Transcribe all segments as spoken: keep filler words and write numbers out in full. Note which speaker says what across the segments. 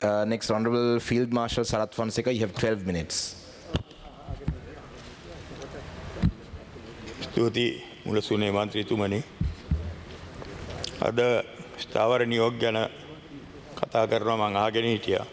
Speaker 1: Uh, next, Honorable Field Marshal Sarath Fonseca, you have twelve minutes.
Speaker 2: ස්තුති මුලසුනේ මන්ත්‍රීතුමනි අද ස්ථාවර නියෝග ගැන කතා කරනවා මම අහගෙන හිටියා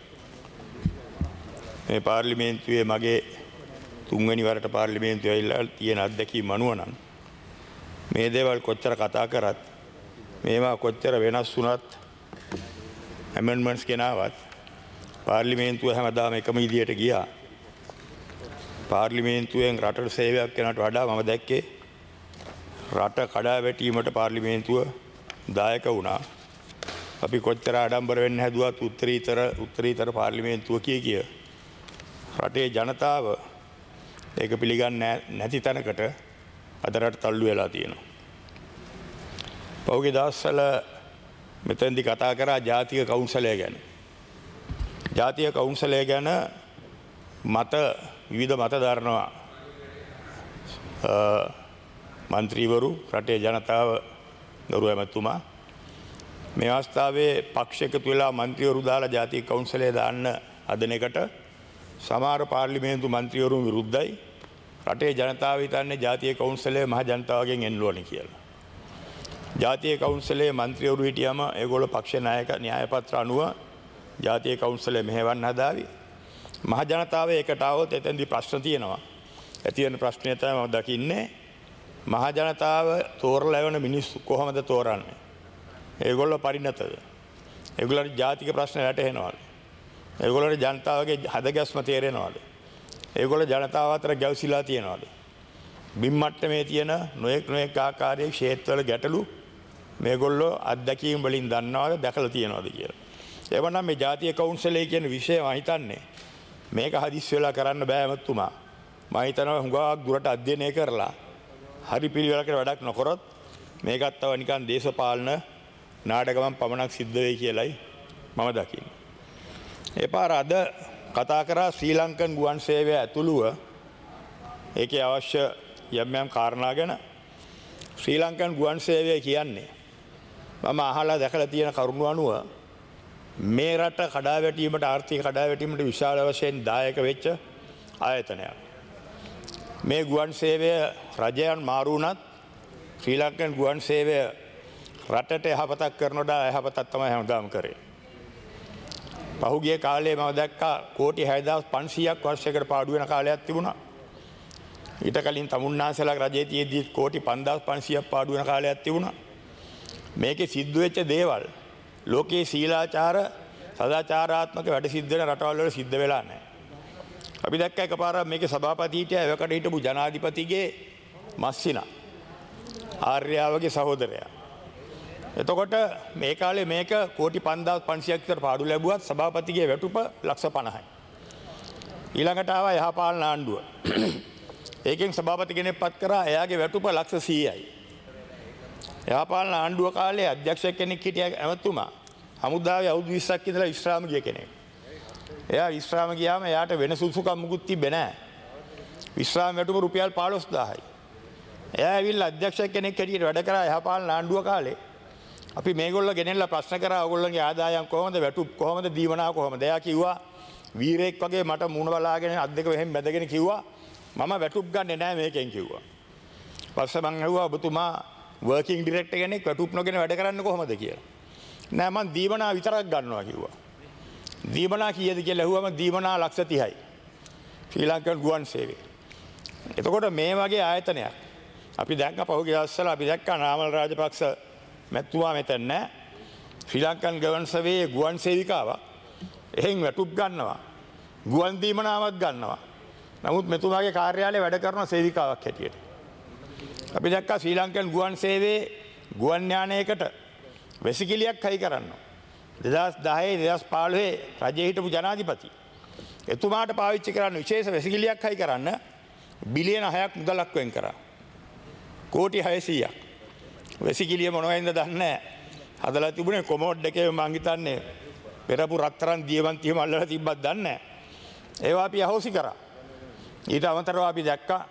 Speaker 2: මේ පාර්ලිමේන්තුවේ මගේ තුන්වෙනි වරට පාර්ලිමේන්තුවේ ඇවිල්ලා තියෙන අත්දැකීම් අනුව නම් මේ දේවල් කොච්චර කතා කරත් මේවා කොච්චර වෙනස් වුණත් ඇමෙන්ඩ්මන්ට්ස් ගෙනාවත් පාර්ලිමේන්තුව හැමදාම එකම විදියට ගියා පාර්ලිමේන්තුවෙන් රටට සේවයක් කරනට වඩා මම දැක්කේ රට කඩා වැටීමට පාර්ලිමේන්තුව දායක වුණා. අපි කොච්චර ආඩම්බර වෙන්න හැදුවත් උත්තරීතර උත්තරීතර පාර්ලිමේන්තුව කිය කිය රටේ ජනතාව ඒක පිළිගන්නේ නැති තැනකට අද රට තල්ලු වෙලා තියෙනවා. පහුගිය දවස්වල මෙතෙන්දි කතා කරා ජාතික කවුන්සලය ගැන. ජාතික කවුන්සලය ගැන මත විවිධ මත දරනවා මන්ත්‍රීවරු රටේ ජනතාව ගරු ඇමතුමා මේ අවස්ථාවේ පක්ෂ එකතු වෙලා මන්ත්‍රීවරු දාලා ජාතික කවුන්සලය දාන්න හදන එකට සමහර පාර්ලිමේන්තු මන්ත්‍රීවරු විරුද්ධයි රටේ ජනතාව හිතන්නේ ජාතික කවුන්සලය මහ ජනතාවගෙන් එන්න ඕනේ කියලා. ජාතික කවුන්සලයේ මන්ත්‍රීවරු හිටියම ඒගොල්ලෝ පක්ෂ නායක න්‍යාය පත්‍ර අනුව ජාතික කවුන්සලය මෙහෙවන්න හදාවි. මහ ජනතාව ඒකට આવොත් එතෙන්දී ප්‍රශ්න තියෙනවා. ඇති වෙන ප්‍රශ්නය තමයි මම දකින්නේ මහ ජනතාව තෝරලා යවන මිනිස්සු කොහොමද තෝරන්නේ? ඒගොල්ලෝ පරිණතද? ඒගොල්ලන්ට ජාතික ප්‍රශ්න වැටහෙනවද? ඒගොල්ලන්ට ජනතාවගේ හදගැස්ම තේරෙනවද? ඒගොල්ලෝ ජනතාව අතර ගැවසිලා තියනවද? බිම් මට්ටමේ තියෙන නොයෙක් නොයෙක් ආකාරයේ ක්ෂේත්‍රවල ගැටලු මේගොල්ලෝ අත්දැකීම් වලින් දන්නවද දැකලා තියනවද කියලා. එවනම් මේ ජාතික කවුන්සලයේ කියන විෂය මම හිතන්නේ මේක හදිස් වෙලා කරන්න බෑ මතුමා. මම හිතනවා හුඟක් දුරට අධ්‍යයනය කරලා හරි පිළිවෙලකට වැඩක් නොකරොත් මේකත් තව නිකන් දේශපාලන නාටකමක් පමණක් සිද්ධ වෙයි කියලායි මම දකින්නේ. ඒ පාර අද කතා කරා ශ්‍රී ලංකන් ගුවන් සේවය ඇතුළුව ඒකේ අවශ්‍ය යම් යම් කාරණා ගැන ශ්‍රී ලංකන් ගුවන් සේවය කියන්නේ මම අහලා දැකලා තියෙන කරුණු අනුව මේ රට කඩා වැටීමට ආර්ථික කඩා වැටීමට විශාල වශයෙන් දායක වෙච්ච ආයතනයක්. මේ ගුවන් සේවය රජයන් මාරු වුණත් ශ්‍රී ලංකන් ගුවන් සේවය රටට යහපතක් කරනකොට යහපතක් තමයි හැමදාම කරේ. පහුගිය කාලේ මම දැක්කා කෝටි හයදාස් පන්සීයක් වර්ෂයකට පාඩු වෙන කාලයක් තිබුණා. ඊට කලින් තමුන්නාන්සලා රජයේ තියේදී කෝටි පන්දාස් පන්සීයක් පාඩු වෙන කාලයක් තිබුණා. මේකේ සිද්ධ වෙච්ච දේවල් ලෝකයේ සීලාචාර සදාචාරාත්මක වැඩ සිද්ධ වෙන රටවල් වල සිද්ධ වෙලා නැහැ. අපි දැක්ක එකපාරක් මේකේ සභාපති හිටියා එවකට හිටපු ජනාධිපතිගේ මස්සිනා ආර්යාවගේ සහෝදරයා. එතකොට මේ කාලේ මේක කෝටි පන්දාස් පන්සීයක් විතර පාඩු ලැබුවත් සභාපතිගේ වැටුප ලක්ෂ පනහයි. ඊළඟට ආවා යහපාලන ආණ්ඩුව. ඒකෙන් සභාපති කෙනෙක් පත් කරා එයාගේ වැටුප ලක්ෂ සීයයි. යහපාලන ආණ්ඩුව කාලේ අධ්‍යක්ෂ කෙනෙක් හිටියා ඇමතුමා. හමුදාවේ අවුරුදු විස්සක් ඉඳලා විශ්‍රාම ගිය කෙනෙක්. එයා විශ්‍රාම ගියාම එයාට වෙන සුසුකම් මුකුත් තිබ්බේ නැහැ. විශ්‍රාම වැටුප රුපියල් පහළොස් දාහයි. එයා ඇවිල්ලා අධ්‍යක්ෂ කෙනෙක් හැටියට වැඩ කරා යහපාලන ආණ්ඩුව කාලේ. අපි මේගොල්ලෝ ගෙනෙල්ලා ප්‍රශ්න කරා ඔයගොල්ලන්ගේ ආදායම් කොහොමද වැටුප් කොහොමද දීවනා කොහොමද? එයා කිව්වා වීරයෙක් වගේ මට මූණ බලාගෙන අත් දෙක මෙහෙම බැඳගෙන කිව්වා මම වැටුප් ගන්නෙ නැහැ මේකෙන් කිව්වා. පස්සේ මං ඇහුවා ඔබතුමා වර්කින් ඩිරෙක්ටර් කෙනෙක් වැටුප් නොගෙන වැඩ කරන්නේ කොහොමද කියලා. නෑ මං දීවනා විතරක් ගන්නවා කිව්වා. දීවනා කීයද කියලා ඇහුවම දීවනා ලක්ෂ තිහයි. ශ්‍රී ලංකන් ගුවන් සේවය. එතකොට මේ වගේ ආයතනයක් අපි දැක්ක පහුගිය දවස්වල අපි දැක්කා නාමල් රාජපක්ෂ මැතිතුමා මෙතන නෑ. ශ්‍රී ලංකන් ගුවන් සේවයේ ගුවන් සේවිකාවක් එහෙන් වැටුප් ගන්නවා. ගුවන් දීමනාවක් ගන්නවා. නමුත් මෙතුමාගේ කාර්යාලයේ වැඩ කරන සේවිකාවක් හැටියට. අපි දැක්කා ශ්‍රී ලංකන් ගුවන් සේවයේ ගුවන් යානයකට වැසිකිළියක් හයි කරනවා. දෙදහස් දහය දෙදහස් පහළොව රජයේ හිටපු ජනාධිපති එතුමාට පාවිච්චි කරන්න විශේෂ වැසිකිළියක් හයි කරන්න බිලියන හයක් මුදලක් වෙන් කරා. කෝටි හයසීයක්. වැසිකිළිය මොනවයින්ද දන්නේ නැහැ. හදලා තිබුණේ කොමෝඩ් එකේ මං හිතන්නේ පෙරපු රත්තරන් දියවන්තියම අල්ලලා තිබ්බත් දන්නේ නැහැ. ඒවා අපි අහෝසි කරා. ඊට අමතරව අපි දැක්කා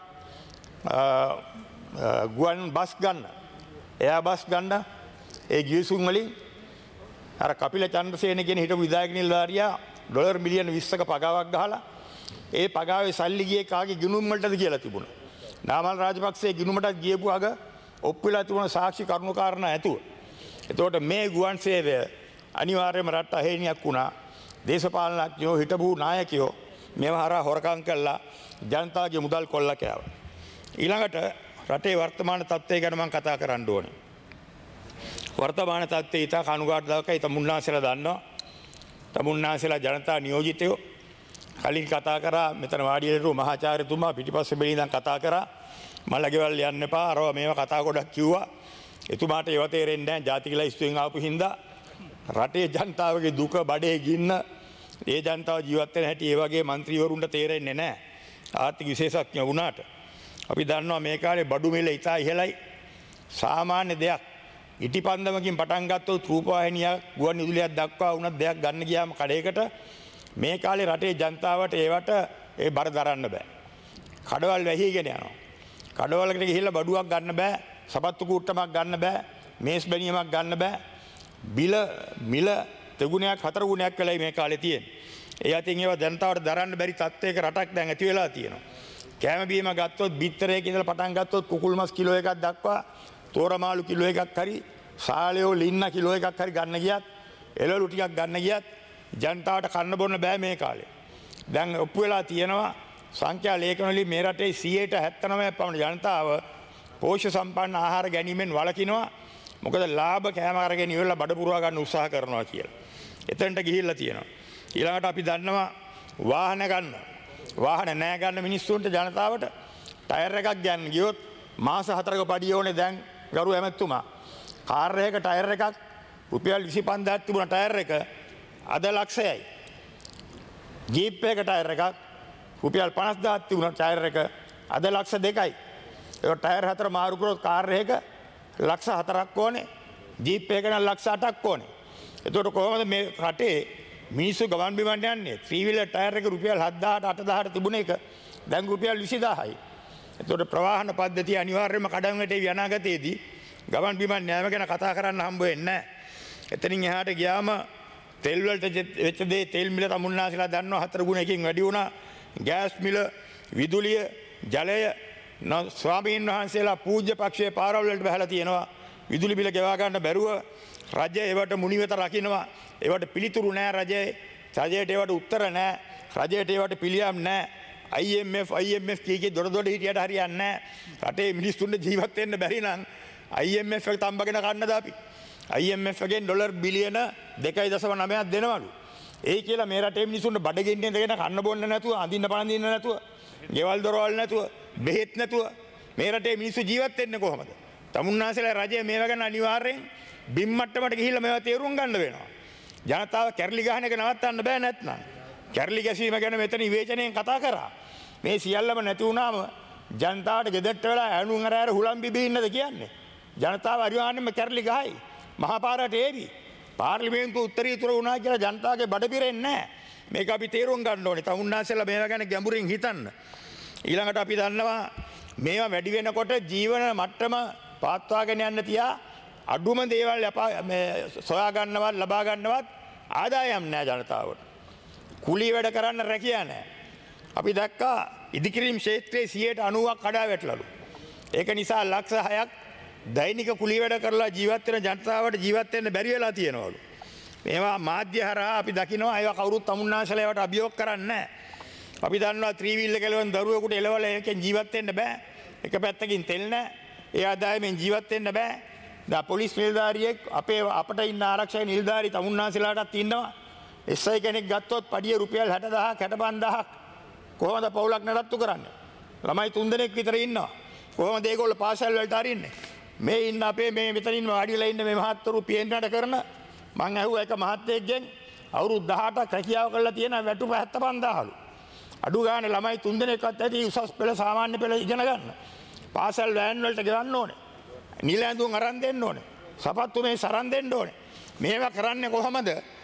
Speaker 2: ගුවන් බස් ගන්න එයා බස් ගන්න ඒ ගිවිසුම් වලින් අර කපිල චන්ද්‍රසේන කියන හිටපු විධායක නිලධාරියා ඩොලර් මිලියන විස්සක පගාවක් ගහලා ඒ පගාවේ සල්ලි ගියේ කාගේ ගිණුම් වලටද කියලා තිබුණා. නාමල් රාජපක්ෂේ ගිණුමටත් ගියපු අග ඔප්පු වෙලා තිබුණ සාක්ෂි කරුණු කාරණා ඇතුව. එතකොට මේ ගුවන් සේවය අනිවාර්යයෙන්ම රට අහේනියක් වුණා. දේශපාලනඥයෝ හිටපු නායකයෝ මේව හරහා හොරකම් කළා ජනතාවගේ මුදල් කොල්ල කෑවා. ඊළඟට රටේ වර්තමාන තත්ත්වය ගැන මම කතා කරන්න ඕනේ. වර්තමාන තත්ත්වය ඉතා කනුගාටුදායකයි. තමුන්නාන්සේලා දන්නවා. තමුන්නාන්සේලා ජනතා නියෝජිතයෝ කලින් කතා කරා මෙතන වාඩි වෙලා මහාචාර්යතුමා පිටිපස්සේ බෙලී ඉඳන් කතා කරා මල්ලගේවල් යන්න එපා අරව මේව කතා ගොඩක් කිව්වා. එතුමාට ඒව තේරෙන්නේ නැහැ. ජාතික ලයිස්තුවෙන් ආපු හින්දා රටේ ජනතාවගේ දුක බඩේ ගින්න ඒ ජනතාව ජීවත් වෙන හැටි ඒ වගේ മന്ത്രിවරුන්ට තේරෙන්නේ නැහැ. ආර්ථික විශේෂඥ වුණාට අපි දන්නවා මේ කාලේ බඩු මිල ඉතා ඉහළයි. සාමාන්‍ය දෙයක් ඉටිපන්දමකින් පටන් ගත්තොත් රූපවාහිනියක් ගුවන් විදුලියක් දක්වා වුණත් දෙයක් ගන්න ගියාම කඩේකට මේ කාලේ රටේ ජනතාවට ඒවට ඒ බර දරන්න බෑ. කඩවල් වැහිගෙන යනවා. කඩවලකට ගිහිල්ලා බඩුවක් ගන්න බෑ. සපත්තු කූට්ටමක් ගන්න බෑ. මේස් බැනියමක් ගන්න බෑ. බිල මිල දෙගුණයක් හතර ගුණයක් වෙලයි මේ කාලේ තියෙන්නේ. ඒ අතින් ඒවා ජනතාවට දරන්න බැරි තත්ත්වයක රටක් දැන් ඇති වෙලා තියෙනවා. කෑම බීම ගත්තොත් බිත්තරයක ඉඳලා පටන් ගත්තොත් කුකුල් මස් කිලෝ එකක් දක්වා තෝරමාළු කිලෝ එකක් හරි සාලයෝ ලින්න කිලෝ එකක් හරි ගන්න ගියත් එළවලු ටිකක් ගන්න ගියත් ජනතාවට කන්න බොන්න බෑ මේ කාලේ. දැන් ඔප්පු වෙලා තියෙනවා සංඛ්‍යා ලේඛන වලින් මේ රටේ සියයට හැත්තනවයක් පමණ ජනතාව පෝෂ්‍ය සම්පන්න ආහාර ගැනීමෙන් වළකිනවා. මොකද ලාභ කෑම අරගෙන ඉවරලා බඩ පුරවා ගන්න උත්සාහ කරනවා කියලා. එතනට ගිහිල්ලා තියෙනවා. ඊළඟට අපි දන්නවා වාහන ගන්න. වාහන නෑ ගන්න මිනිස්සුන්ට ජනතාවට ටයර් එකක් ගන්න ගියොත් මාස හතරක පඩිය ඕනේ දැන් ගරු ඇමතුමා. කාර් එකක ටයර් එකක් රුපියල් විසි පන්දාහක් තිබුණ ටයර් එක අද ලක්ෂයයි. ජීප් එකක ටයර් එකක් රුපියල් පනස් දාහක් තිබුණ ටයර් එක අද ලක්ෂ දෙකයි. ඒක ටයර් හතර මාරු කරොත් කාර් එකක ලක්ෂ හතරක් ඕනේ. ජීප් එකක නම් ලක්ෂ අටක් ඕනේ. එතකොට කොහොමද මේ රටේ මිනිස්සු ගමන් බිමන් යන්නේ? ත්‍රී වීලර් ටයර් එක රුපියල් හත්දාහට අටදාහට තිබුණ එක දැන් රුපියල් විසිදාහයි. එතකොට ප්‍රවාහන පද්ධතිය අනිවාර්යයෙන්ම කඩන් වැටේ අනාගතයේදී ගමන් බිමන් යෑම ගැන කතා කරන්න හම්බ වෙන්නේ නැහැ. එතනින් එහාට ගියාම තෙල් වලට වෙච්ච දේ තෙල් මිල තමුන්නාසලා දන්නවා හතර ගුණයකින් වැඩි වුණා. ගෑස් මිල, විදුලිය, ජලය ස්වාමීන් වහන්සේලා පූජ්‍ය පක්ෂයේ පාරවල් වලට බහලා තියෙනවා. විදුලි බිල ගෙවා ගන්න බැරුව රජය ඒවට මුනිවෙත රකින්නවා. ඒවට පිළිතුරු නැහැ රජයේ. රජයට ඒවට උත්තර නැහැ. රජයට ඒවට පිළියම් නැහැ. I M F I M F කීකේ දොඩ දොඩ හිටියට හරියන්නේ නැහැ. රටේ මිනිස්සුන්ට ජීවත් වෙන්න බැරි නම් I M F එක තම්බගෙන කන්නද අපි? I M F එකෙන් ඩොලර් බිලියන දෙකයි දශම නවයක් දෙනවලු. ඒ කියලා මේ රටේ මිනිස්සුන්ට බඩගින්න ඉඳගෙන කන්න බොන්න නැතුව, අඳින්න පළඳින්න නැතුව, ගෙවල් දොරවල් නැතුව, බෙහෙත් නැතුව මේ රටේ මිනිස්සු ජීවත් වෙන්නේ කොහමද? තමුන්නාසලා රජය මේවා ගැන අනිවාර්යෙන් බිම් මට්ටමට ගිහිල්ලා මේවා තේරුම් ගන්න වෙනවා. ජනතාව කැරලි ගහන එක නවත්තන්න බෑ නැත්නම්. කැරලි ගැසීම ගැන මෙතන විවේචනයෙන් කතා කරා. මේ සියල්ලම නැති වුණාම ජනතාවට ගෙදරට වෙලා ඇණුම් අර අර හුලම් බිබී ඉන්නද කියන්නේ? ජනතාව අනිවාර්යෙන්ම කැරලි ගහයි. මහා පාරට ඒවි. පාර්ලිමේන්තුව උත්තරීතර වුණා කියලා ජනතාවගේ බඩ පිරෙන්නේ නැහැ. මේක අපි තේරුම් ගන්න ඕනේ. තමුන්නාසලා මේවා ගැන ගැඹුරින් හිතන්න. ඊළඟට අපි දන්නවා මේවා වැඩි වෙනකොට ජීවන මට්ටම පාත්වාගෙන යන්න තියා අඩුම දේවල් මේ සොයා ගන්නවත් ලබා ගන්නවත් ආදායම් නැහැ ජනතාවට. කුලී වැඩ කරන්න රැකියාව නැහැ. අපි දැක්කා ඉදිකිරීම් ක්ෂේත්‍රයේ සියයට අනූවක් කඩා වැටලලු. ඒක නිසා ලක්ෂ හයක් දෛනික කුලී වැඩ කරලා ජීවත් වෙන ජනතාවට ජීවත් වෙන්න බැරි වෙලා තියෙනවලු. මේවා මාධ්‍ය හරහා අපි දකිනවා ඒවා කවුරුත් තමුන්නාසලා ඒවට අභියෝග කරන්නේ නැහැ. අපි දන්නවා ත්‍රී වීල් එක එලවන දරුවෙකුට එලවල එකෙන් ජීවත් වෙන්න බෑ. එක පැත්තකින් තෙල් නැහැ. ඒ ආදායමෙන් ජීවත් වෙන්න බෑ. දැන් පොලිස් නිලධාරියෙක් අපේ අපට ඉන්න ආරක්ෂක නිලධාරි තමුන්නාසලාටත් ඉන්නවා. S I කෙනෙක් ගත්තොත් පඩිය රුපියල් හැටදාහක් හැටපන්දාහක් කොහොමද පවුලක් නඩත්තු කරන්නේ? ළමයි තුන් දෙනෙක් විතර ඉන්නවා. කොහොමද ඒගොල්ලෝ පාසල් වලට අරින්නේ? මේ ඉන්න අපේ මේ මෙතනින් වාඩිලා ඉන්න මේ මහත්තුරු පියෙන්නට කරන මං ඇහුවා එක මහත්තයෙක්ගෙන් අවුරුදු දහඅටක් රැකියාව කරලා තියෙන වැටුප හැත්තපන්දාහලු. අඩු ගානේ ළමයි තුන් දෙනෙක්වත් ඇති උසස් පෙළ සාමාන්‍ය පෙළ ඉගෙන ගන්න. පාසල් වෑන් වලට ගෙවන්න ඕනේ. නිල ඇඳුම් අරන් දෙන්න ඕනේ. සපත්තු මේ සරන් දෙන්න ඕනේ. මේවා කරන්නේ කොහමද?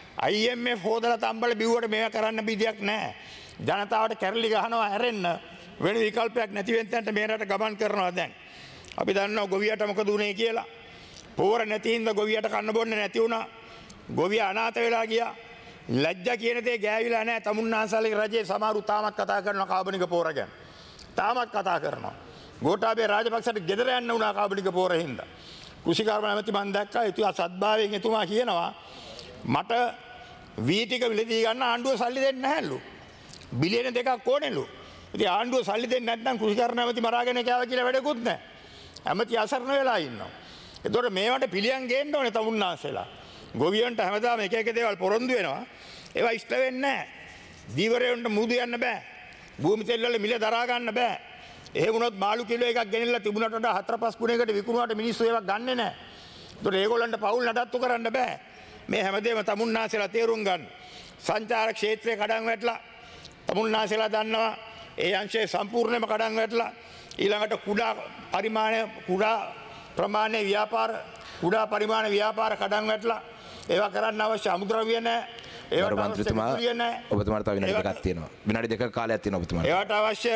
Speaker 2: I M F හොදලා තම්බල බිව්වට මේවා කරන්න බිදියක් නැහැ. ජනතාවට කැරලි ගහනවා හැරෙන්න වෙන විකල්පයක් නැති වෙන තැනට මේ රට ගමන් කරනවා දැන්. අපි දන්නවා ගොවියට මොකද උනේ කියලා. පෝර නැති හින්දා ගොවියට කන්න බොන්න නැති වුණා. ගොවියා අනාථ වෙලා ගියා. ලැජ්ජා කියන දේ ගෑවිලා නැහැ. තමුන්නාන්සලගේ රජයේ සමහරු තාමත් කතා කරනවා කාබනික පෝර ගැන. තාමත් කතා කරනවා. ගෝඨාභය රාජපක්ෂට ගෙදර යන්න උනා කාබනික පෝර හින්දා. කුෂිකාර්ම ඇමති මම දැක්කා එතුමා සත්භාවයෙන් එතුමා කියනවා මට වී ටික විලදී ගන්න ආණ්ඩුව සල්ලි දෙන්නේ නැහැලු. බිලියන දෙකක් ඕනෙලු. ඉතින් ආණ්ඩුව සල්ලි දෙන්නේ නැත්නම් කුෂිකාර්ම ඇමති මරාගෙන කෑවා කියලා වැඩකුත් නැහැ. ඇමති අසරණ වෙලා ඉන්නවා. ඒතකොට මේවට පිළියම් ගේන්න ඕනේ තමුන්නාන්සලා. ගොවියන්ට හැමදාම එක එක දේවල් පොරොන්දු වෙනවා. ඒවා ඉෂ්ට වෙන්නේ නැහැ. දීවරයන්ට මුදු යන්න බෑ. භූමි තෙල් වල මිල දරා ගන්න බෑ. එහෙම වුණොත් මාළු කිලෝ එකක් ගෙනිලා තිබුණට වඩා හතර පහ ගුණයකට විකුණුවාට මිනිස්සු ඒවා ගන්නෙ නැහැ. ඒතකොට ඒගොල්ලන්ට පවුල් නඩත්තු කරන්න බෑ. මේ හැමදේම තමුන්නාන්සලා තේරුම් ගන්න. සංචාර ක්ෂේත්‍රයේ කඩන් වැටලා තමුන්නාන්සලා දන්නවා ඒ අංශයේ සම්පූර්ණයෙන්ම කඩන් වැටලා ඊළඟට කුඩා පරිමාණ කුඩා ප්‍රමාණයේ ව්‍යාපාර කුඩා පරිමාණ ව්‍යාපාර කඩන් වැටලා ඒවා කරන්න අවශ්‍ය අමුද්‍රව්‍ය නැහැ. ඒවට
Speaker 1: මන්ත්‍රීතුමා ඔබතුමාට තව විනාඩි දෙකක් තියෙනවා. විනාඩි දෙකක කාලයක් තියෙනවා ඔබතුමාට.
Speaker 2: ඒවට අවශ්‍ය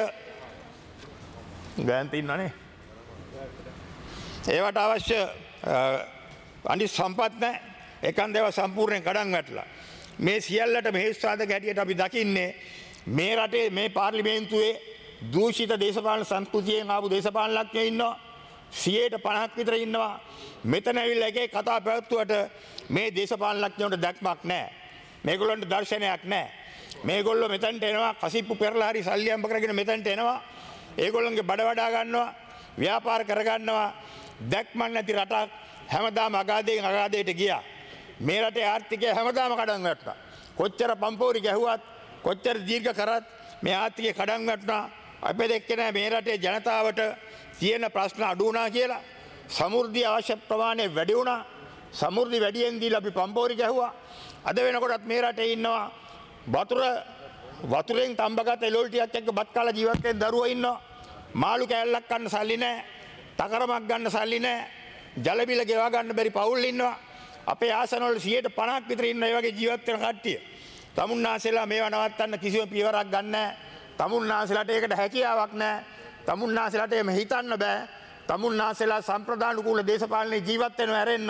Speaker 2: ගෑන් තින්නනේ. ඒවට අවශ්‍ය අනිත් සම්පත් නැහැ. එකන් දේව සම්පූර්ණයෙන් කඩන් වැටලා. මේ සියල්ලට මෙහෙස්වාදක හැටියට අපි දකින්නේ මේ රටේ මේ පාර්ලිමේන්තුවේ දූෂිත දේශපාලන සංස්කෘතියෙන් ආපු දේශපාලනඥයෝ ඉන්නවා. සියයට පනහක් විතර ඉන්නවා. මෙතන ඇවිල්ලා එකේ කතා පැවැත්වුවට මේ දේශපාලනඥයන්ට දැක්මක් නැහැ. මේගොල්ලන්ට දර්ශනයක් නැහැ. මේගොල්ලෝ මෙතනට එනවා කසිප්පු පෙරලා හරි සල්ලි අම්බ කරගෙන මෙතනට එනවා. ඒගොල්ලන්ගේ බඩ වඩා ගන්නවා, ව්‍යාපාර කර ගන්නවා. දැක්මක් නැති රටක් හැමදාම අගාධයෙන් අගාධයට ගියා. මේ රටේ ආර්ථිකය හැමදාම කඩන් වැටුණා. කොච්චර පම්පෝරි ගැහුවත්, කොච්චර දීර්ඝ කරත් මේ ආර්ථිකය කඩන් වැටුණා. අපි දැක්කේ නැහැ මේ රටේ ජනතාවට තියෙන ප්‍රශ්න අඩු වුණා කියලා. සමෘද්ධිය අවශ්‍ය ප්‍රමාණය වැඩි වුණා. සමෘද්ධි වැඩියෙන් දීලා අපි පම්පෝරි ගැහුවා. අද වෙනකොටත් මේ රටේ ඉන්නවා වතුර වතුරෙන් තඹගත එළවලු ටිකක් එක්ක බත් කාලා ජීවත් වෙන දරුවෝ ඉන්නවා. මාළු කෑල්ලක් ගන්න සල්ලි නැහැ. තකරමක් ගන්න සල්ලි නැහැ. ජල බිල ගෙවා ගන්න බැරි පවුල් ඉන්නවා. අපේ ආසනවල සියයට පනහක් විතර ඉන්න ඒ වගේ ජීවත් වෙන කට්ටිය. තමුන්නාන්සලා මේවා නවත්තන්න කිසිම පියවරක් ගන්න නැහැ. තමුන්නාන්සලාට ඒකට හැකියාවක් නැහැ. තමුන්නාන්සලාට එහෙම හිතන්න බෑ. තමුන්නාන්සලා සම්ප්‍රදානුකූල දේශපාලනේ ජීවත් වෙනව ඇරෙන්න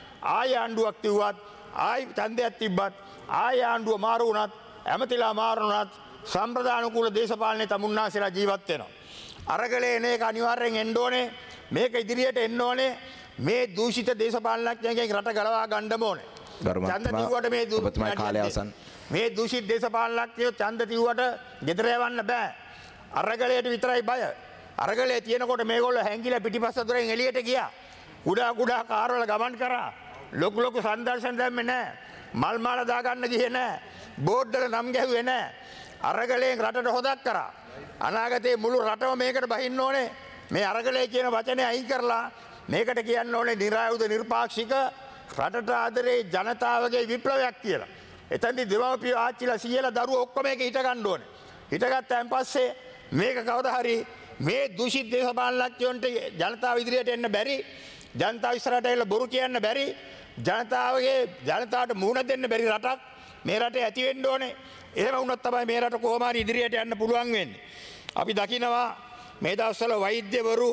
Speaker 2: ආය ආණ්ඩුවක් තිව්වත් ආයි ඡන්දයක් තිබ්බත් ආය ආණ්ඩුව මාරු වුණත් ඇමතිලා මාරු වුණත් සම්ප්‍රදානුකූල දේශපාලනේ තමුන්නාන්සලා ජීවත් වෙනවා. අරගලේ එන එක අනිවාර්යෙන් එන්න ඕනේ. මේක ඉදිරියට එන්න ඕනේ. මේ දූෂිත දේශපාලනඥයන්ගෙන් රට ගලවා ගන්න ඕනේ. ඡන්ද තිව්වට මේ
Speaker 1: ඔබතුමාගේ කාලය අවසන්.
Speaker 2: මේ දූෂිත දේශපාලනඥයෝ ඡන්ද තිව්වට ගෙදර යවන්න බෑ. අරගලයට විතරයි බය. අරගලේ තියෙනකොට මේගොල්ලෝ හැංගිලා පිටිපස්ස දොරෙන් එළියට ගියා. කුඩා කුඩා කාර්වල ගමන් කරා. ලොකු ලොකු සංදර්ශන දැම්මේ නැහැ. මල් මාල දාගන්න ගියේ නැහැ. බෝඩ් වල නම් ගැහුවේ නැහැ. අරගලයෙන් රටට හොදක් කරා. අනාගතේ මුළු රටම මේකට බහින්න ඕනේ. මේ අරගලේ කියන වචනේ අයින් කරලා මේකට කියන්න ඕනේ නිරායුධ නිර්පාක්ෂික රටට ආදරේ ජනතාවගේ විප්ලවයක් කියලා. එතනදි දෙමව්පියෝ ආච්චිලා සීයලා දරුවෝ ඔක්කොම මේක හිට ගන්න ඕනේ. හිටගත්තාන් පස්සේ මේක කවදා හරි මේ දූෂිත දේශපාලනඥයන්ට ජනතාව ඉදිරියට එන්න බැරි, ජනතාව ඉස්සරහට එන්න බොරු කියන්න බැරි, ජනතාවගේ ජනතාවට මුහුණ දෙන්න බැරි රටක් මේ රටේ ඇති වෙන්න ඕනේ. එහෙම වුණොත් තමයි මේ රට කොහොම හරි ඉදිරියට යන්න පුළුවන් වෙන්නේ. අපි දකිනවා මේ දවස්වල වෛද්‍යවරු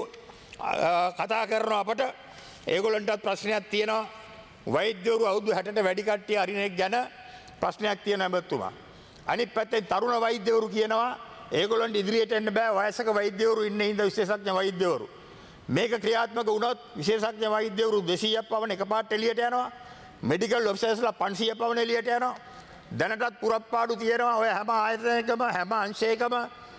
Speaker 2: කතා කරනවා අපට ඒගොල්ලන්ටත් ප්‍රශ්නයක් තියෙනවා. වෛද්‍යවරු අවුරුදු හැටට වැඩි කට්ටිය අරිනෙක් ගැන ප්‍රශ්නයක් තියෙන හැමතුමා. අනිත් පැත්තෙන් තරුණ වෛද්‍යවරු කියනවා ඒගොල්ලන්ට ඉදිරියට එන්න බෑ වයසක වෛද්‍යවරු ඉන්නේ හින්දා විශේෂඥ වෛද්‍යවරු. මේක ක්‍රියාත්මක වුණොත් විශේෂඥ වෛද්‍යවරු දෙසීයක් පවන එකපාරට එළියට යනවා. මෙඩිකල් ඔෆිසර්ස්ලා පන්සීයක් පවන එළියට යනවා. දැනටත් පුරප්පාඩු තියෙනවා. ඔය හැම ආයතනයකම හැම අංශයකම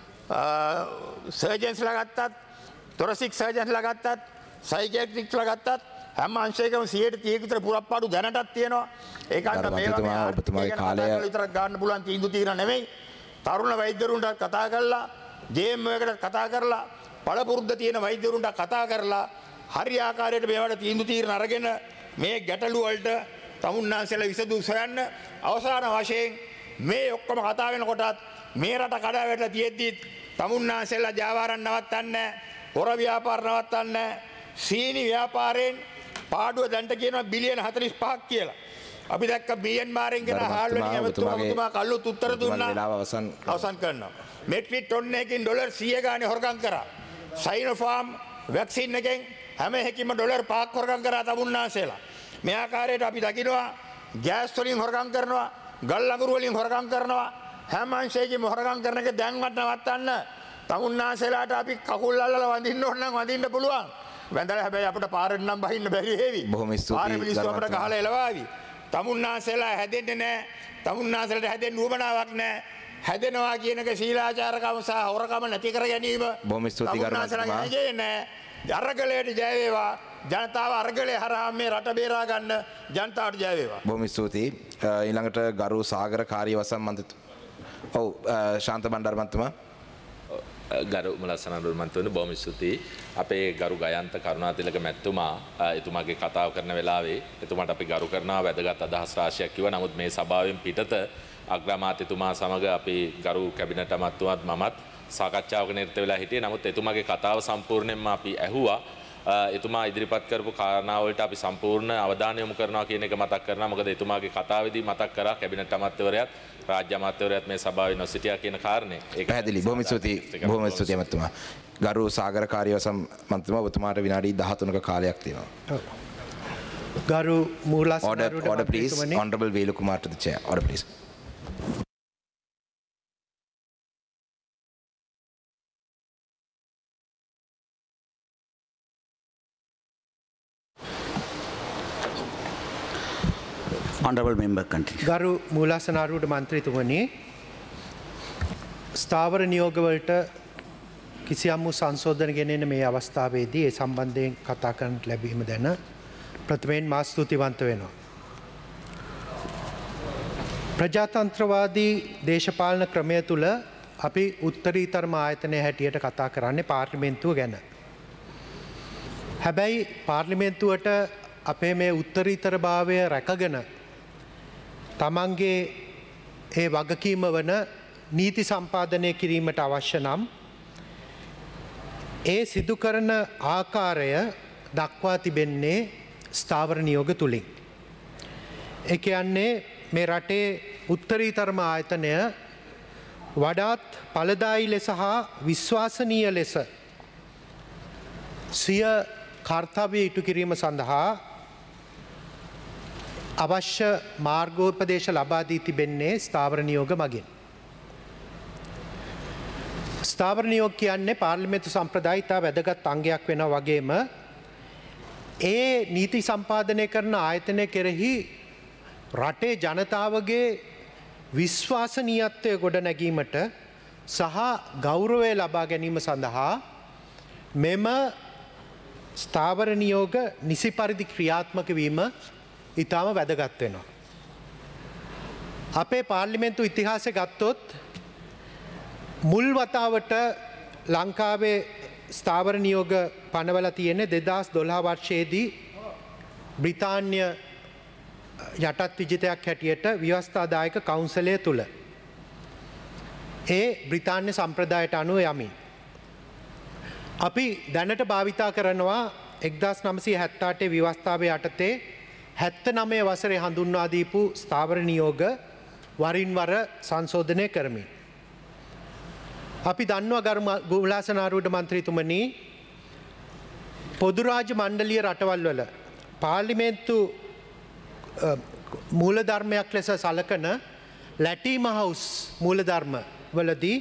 Speaker 2: සර්ජන්ස්ලා ගත්තත්, තොරසික් සර්ජන්ස්ලා ගත්තත්, සයිකියාට්‍රික්ස්ලා ගත්තත් හැම අංශයකම සියයට තිහක විතර පුරප්පාඩු දැනටත් තියෙනවා. ඒකට මේවා ඔබතුමාගේ කාලය විතරක් ගන්න පුළුවන් තීන්දුව తీර නෙමෙයි. තරුණ වෛද්‍යවරුන්ට කතා කරලා, ජේඑම් එකකට කතා කරලා, පළපුරුද්ද තියෙන වෛද්‍යවරුන්ට කතා කරලා හරි ආකාරයට මේවට තීන්දුව తీරන අරගෙන මේ ගැටලු වලට තමුන්නාන්සලා විසඳුම් සොයන්න අවසාන වශයෙන් මේ ඔක්කොම කතා වෙනකොටත් මේ රට කඩා වැටලා තියෙද්දි තමුන්නාන්සලා ජාවාරම් නවත්තන්නේ, පොර ව්‍යාපාර නවත්තන්නේ, සීනි ව්‍යාපාරයෙන් පාඩුව දැන්ට කියනවා බිලියන හතළිස් පහක් කියලා. අපි දැක්ක මියන්මාරෙන් ගෙන හාල් වලින් ඇමතුමා කල්ලුත් උත්තර දුන්නා. අවසන් අවසන් කරනවා. මෙට්‍රික් ටොන් එකකින් ඩොලර් සිය ගානේ හොරගම් කරා. සයිනෝෆාම් වැක්සින් එකෙන් හැම එකකින්ම ඩොලර් පහක් හොරගම් කරා තමුන්නාන්සලා. මේ ආකාරයට අපි දකිනවා ගෑස් වලින් හොරගම් කරනවා, ගල් අඟුරු වලින් හොරකම් කරනවා. හැම අංශයකින්ම හොරකම් කරන එක දැන්වත් නවත්තන්න. තමුන්නාසලාට අපි කකුල් අල්ලලා වඳින්න ඕන නම් වඳින්න පුළුවන්. වැඳලා හැබැයි අපිට පාරෙන් නම් බහින්න බැරි හේවි.
Speaker 1: බොහොම ස්තුතියි.
Speaker 2: පාරේ මිනිස්සු අපිට ගහලා එලවාවි. තමුන්නාසලා හැදෙන්නේ නැහැ. තමුන්නාසලට හැදෙන්න උවමනාවක් නැහැ. හැදෙනවා කියන එක ශීලාචාරකම සහ හොරකම නැති කර ගැනීම.
Speaker 1: බොහොම ස්තුතියි
Speaker 2: තමුන්නාසලා යන්නේ අරගලයට ජය වේවා. ජනතාව අරගලය හරහා මේ රට බේරා ගන්න ජනතාවට ජය වේවා.
Speaker 1: බොහොම ස්තුතියි. ඊළඟට ගරු සාගර කාර්යවසම් මන්ත්‍රී. ඔව් ශාන්ත බණ්ඩාර මන්ත්‍රී
Speaker 3: ගරු මුලස්සනරුවන් මන්ත්‍රී බොහොම ස්තුතියි. අපේ ගරු ගයන්ත කරුණාතිලක මැතිතුමා එතුමාගේ කතාව කරන වෙලාවේ එතුමාට අපි ගරු කරනවා වැදගත් අදහස් රාශියක් කිව්වා. නමුත් මේ සභාවෙන් පිටත අග්‍රාමාත්‍යතුමා සමග අපි ගරු කැබිනට් අමාත්‍යතුමාත් මමත් සාකච්ඡාවක නිරත වෙලා හිටියේ. නමුත් එතුමාගේ කතාව සම්පූර්ණයෙන්ම අපි ඇහුවා. එතුමා ඉදිරිපත් කරපු කාරණාවලට අපි සම්පූර්ණ අවධානය යොමු කරනවා කියන එක මතක් කරනවා. මොකද එතුමාගේ කතාවේදී මතක් කරා කැබිනට් අමාත්‍යවරයාත් රාජ්‍ය අමාත්‍යවරයාත් මේ සභාවේ නොසිටියා කියන කාරණේ. ඒක
Speaker 1: පැහැදිලි. බොහොම ස්තුතියි. බොහොම ස්තුතියි අමාත්‍යතුමා. ගරු සාගර කාර්යවසම් මන්ත්‍රීතුමා ඔබතුමාට විනාඩි දහතුනක කාලයක් තියෙනවා.
Speaker 4: ගරු මූලස්
Speaker 1: order order please honorable Velu Kumar to the chair. Order please.
Speaker 5: Honorable member continue.
Speaker 4: ගරු මූලාසනාරූඪ මන්ත්‍රීතුමනි ස්ථාවර නියෝගවලට කිසියම් වූ සංශෝධන ගෙනෙන මේ අවස්ථාවේදී ඒ සම්බන්ධයෙන් කතා කරන්නට ලැබීම දැන ප්‍රථමයෙන් මා ස්තුතිවන්ත වෙනවා. ප්‍රජාතන්ත්‍රවාදී දේශපාලන ක්‍රමය තුළ අපි උත්තරීතරම ආයතනය හැටියට කතා කරන්නේ පාර්ලිමේන්තුව ගැන. හැබැයි පාර්ලිමේන්තුවට අපේ මේ උත්තරීතරභාවය රැකගෙන තමන්ගේ ඒ වගකීම වන නීති සම්පාදනය කිරීමට අවශ්‍ය නම් ඒ සිදු කරන ආකාරය දක්වා තිබෙන්නේ ස්ථාවර නියෝග තුලින්. ඒ කියන්නේ මේ රටේ උත්තරීතරම ආයතනය වඩාත් ඵලදායී ලෙස හා විශ්වාසනීය ලෙස සිය කර්තව්‍ය ඉටු කිරීම සඳහා අවශ්‍ය මාර්ගෝපදේශ ලබා දී තිබෙන්නේ ස්ථාවර නියෝග මගින්. ස්ථාවර නියෝග කියන්නේ පාර්ලිමේන්තු සම්ප්‍රදාය ඉතා වැදගත් අංගයක් වෙනවා වගේම ඒ නීති සම්පාදනය කරන ආයතනය කෙරෙහි රටේ ජනතාවගේ විශ්වාසනීයත්වය ගොඩනැගීමට සහ ගෞරවය ලබා ගැනීම සඳහා මෙම ස්ථාවර නියෝග නිසි පරිදි ක්‍රියාත්මක වීම ඉතාම වැදගත් වෙනවා. අපේ පාර්ලිමේන්තු ඉතිහාසය ගත්තොත් මුල් වතාවට ලංකාවේ ස්ථාවර නියෝග පනවලා තියෙන්නේ දෙදහස් දොළහ වර්ෂයේදී බ්‍රිතාන්‍ය යටත් විජිතයක් හැටියට ව්‍යවස්ථාදායක කවුන්සලය තුළ. ඒ බ්‍රිතාන්‍ය සම්ප්‍රදායට අනුව යමින්. අපි දැනට භාවිතා කරනවා එක්දස් නමසය හැත්තාටේ ව්‍යවස්ථාව යටතේ හැත්ත නමය වසරේ හඳුන්වා දීපු ස්ථාවර නියෝග වරින් වර සංශෝධනය කරමින්. අපි දන්නවා ගරු මූලාසනාරූඪ මන්ත්‍රීතුමනි පොදුරාජ්‍ය මණ්ඩලීය රටවල් වල පාර්ලිමේන්තු මූලධර්මයක් ලෙස සලකන ලැටීම හවුස් මූලධර්ම වලදී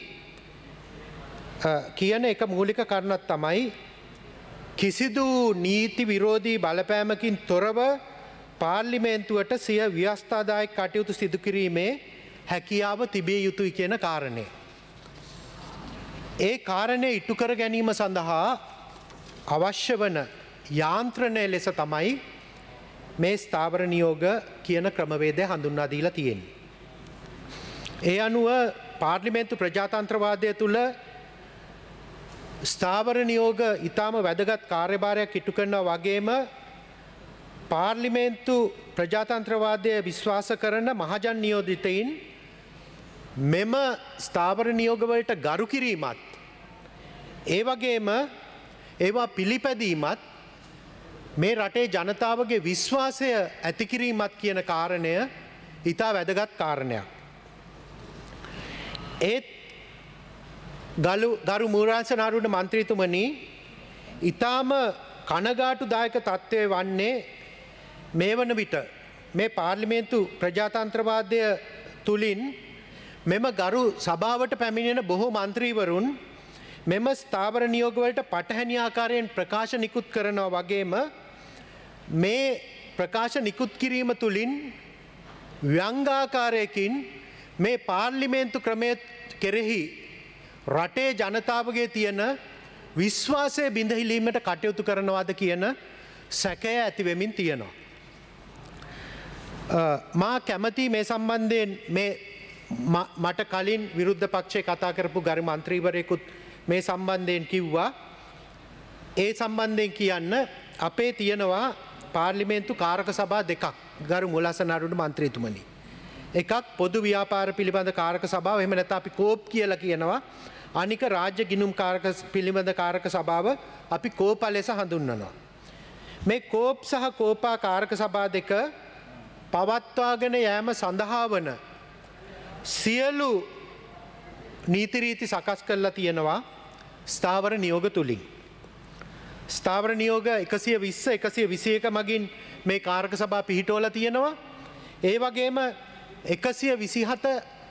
Speaker 4: කියන එක මූලික කරුණක් තමයි කිසිදු නීති විරෝධී බලපෑමකින් තොරව පාර්ලිමේන්තුවට සිය ව්‍යවස්ථාදායක කටයුතු සිදු කිරීමේ හැකියාව තිබිය යුතුයි කියන කාරණය. ඒ කාරණය ඉටු කර ගැනීම සඳහා අවශ්‍ය වන යාන්ත්‍රණය ලෙස තමයි මේ ස්ථාවර නියෝග කියන ක්‍රමවේදය හඳුන්වා දීලා තියෙන්නේ. ඒ අනුව පාර්ලිමේන්තු ප්‍රජාතන්ත්‍රවාදය තුළ ස්ථාවර නියෝග ඉතාම වැදගත් කාර්යභාරයක් ඉටු කරනවා වගේම පාර්ලිමේන්තු ප්‍රජාතන්ත්‍රවාදය විශ්වාස කරන මහජන නියෝජිතයින් මෙම ස්ථාවර නියෝගවලට ගරු කිරීමත් ඒ වගේම ඒවා පිළිපැදීමත් මේ රටේ ජනතාවගේ විශ්වාසය ඇතිකිරීමත් කියන කාරණය ඉතා වැදගත් කාරණයක්. ඒත් ගරු මූලාසනාරූඪ මන්ත්‍රීතුමනි ඉතාම කනගාටුදායක තත්ත්වය වන්නේ මේ වන විට මේ පාර්ලිමේන්තු ප්‍රජාතන්ත්‍රවාදය තුළින් මෙම ගරු සභාවට පැමිණෙන බොහෝ මන්ත්‍රීවරුන් මෙම ස්ථාවර නියෝගවලට පටහැනි ආකාරයෙන් ප්‍රකාශ නිකුත් කරනවා වගේම මේ ප්‍රකාශ නිකුත් කිරීම තුළින් ව්‍යංගාකාරයකින් මේ පාර්ලිමේන්තු ක්‍රමය කෙරෙහි රටේ ජනතාවගේ තියෙන විශ්වාසය බිඳහිලීමට කටයුතු කරනවාද කියන සැකය ඇතිවෙමින් තියෙනවා. මා කැමති මේ සම්බන්ධයෙන් මේ මට කලින් විරුද්ධ පක්ෂය කතා කරපු ගරු මන්ත්‍රීවරයෙකුත් මේ සම්බන්ධයෙන් කිව්වා. ඒ සම්බන්ධයෙන් කියන්න අපේ තියෙනවා පාර්ලිමේන්තු කාරක සභා දෙකක් ගරු මුලසන අරුණ මන්ත්‍රීතුමනි. එකක් පොදු ව්‍යාපාර පිළිබඳ කාරක සභාව එහෙම නැත්නම් අපි කෝප් කියලා කියනවා. අනික රාජ්‍ය ගිණුම් කාරක පිළිබඳ කාරක සභාව අපි කෝපා ලෙස හඳුන්වනවා. මේ කෝප් සහ කෝපා කාරක සභා දෙක පවත්වාගෙන යෑම සඳහා වන සියලු නීතිරීති සකස් කරලා තියෙනවා ස්ථාවර නියෝග තුලින්. ස්ථාවර නියෝග එකසිය විස්ස එකසිය විසි එක මගින් මේ කාරක සභා පිහිටවලා තියෙනවා. ඒ වගේම එකසිය විසිහත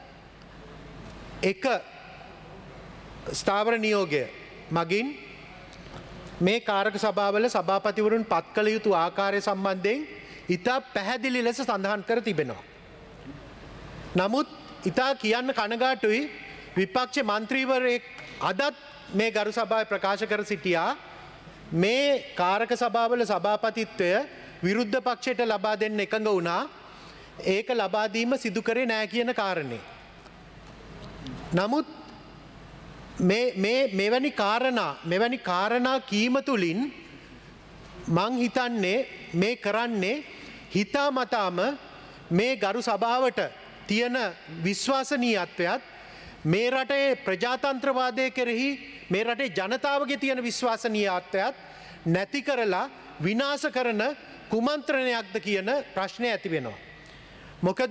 Speaker 4: එක ස්ථාවර නියෝගය මගින් මේ කාරක සභාවල සභාපතිවරුන් පත් කළ යුතු ආකාරය සම්බන්ධයෙන් ඉතා පැහැදිලි ලෙස සඳහන් කර තිබෙනවා. නමුත් ඉතා කියන්න කනගාටුයි විපක්ෂ මන්ත්‍රීවරයෙක් අදත් මේ ගරු සභාව ප්‍රකාශ කර සිටියා මේ කාරක සභාවල සභාපතිත්වය විරුද්ධ පක්ෂයට ලබා දෙන්න එකඟ වුණා. ඒක ලබා දීම සිදු කරේ නෑ කියන කාරණේ. නමුත් මේ මේ මෙවැනි කාරණා මෙවැනි කාරණා කීම තුලින් මං හිතන්නේ මේ කරන්නේ හිතාමතාම මේ ගරු සභාවට තියෙන විශ්වාසනීයත්වයත් මේ රටේ ප්‍රජාතන්ත්‍රවාදය කෙරෙහි මේ රටේ ජනතාවගේ තියෙන විශ්වාසනීයත්වයත් නැති කරලා විනාශ කරන කුමන්ත්‍රණයක්ද කියන ප්‍රශ්නය ඇති වෙනවා. මොකද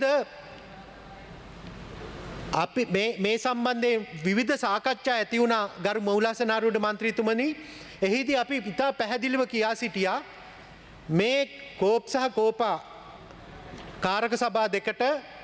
Speaker 4: අපි මේ සම්බන්ධයෙන් විවිධ සාකච්ඡා ඇති වුණා ගරු මෞලාසනාරූඪ මන්ත්‍රීතුමනි. එහිදී අපි ඉතා පැහැදිලිව කියා සිටියා මේ කෝප් සහ කෝපා කාරක සභා දෙකට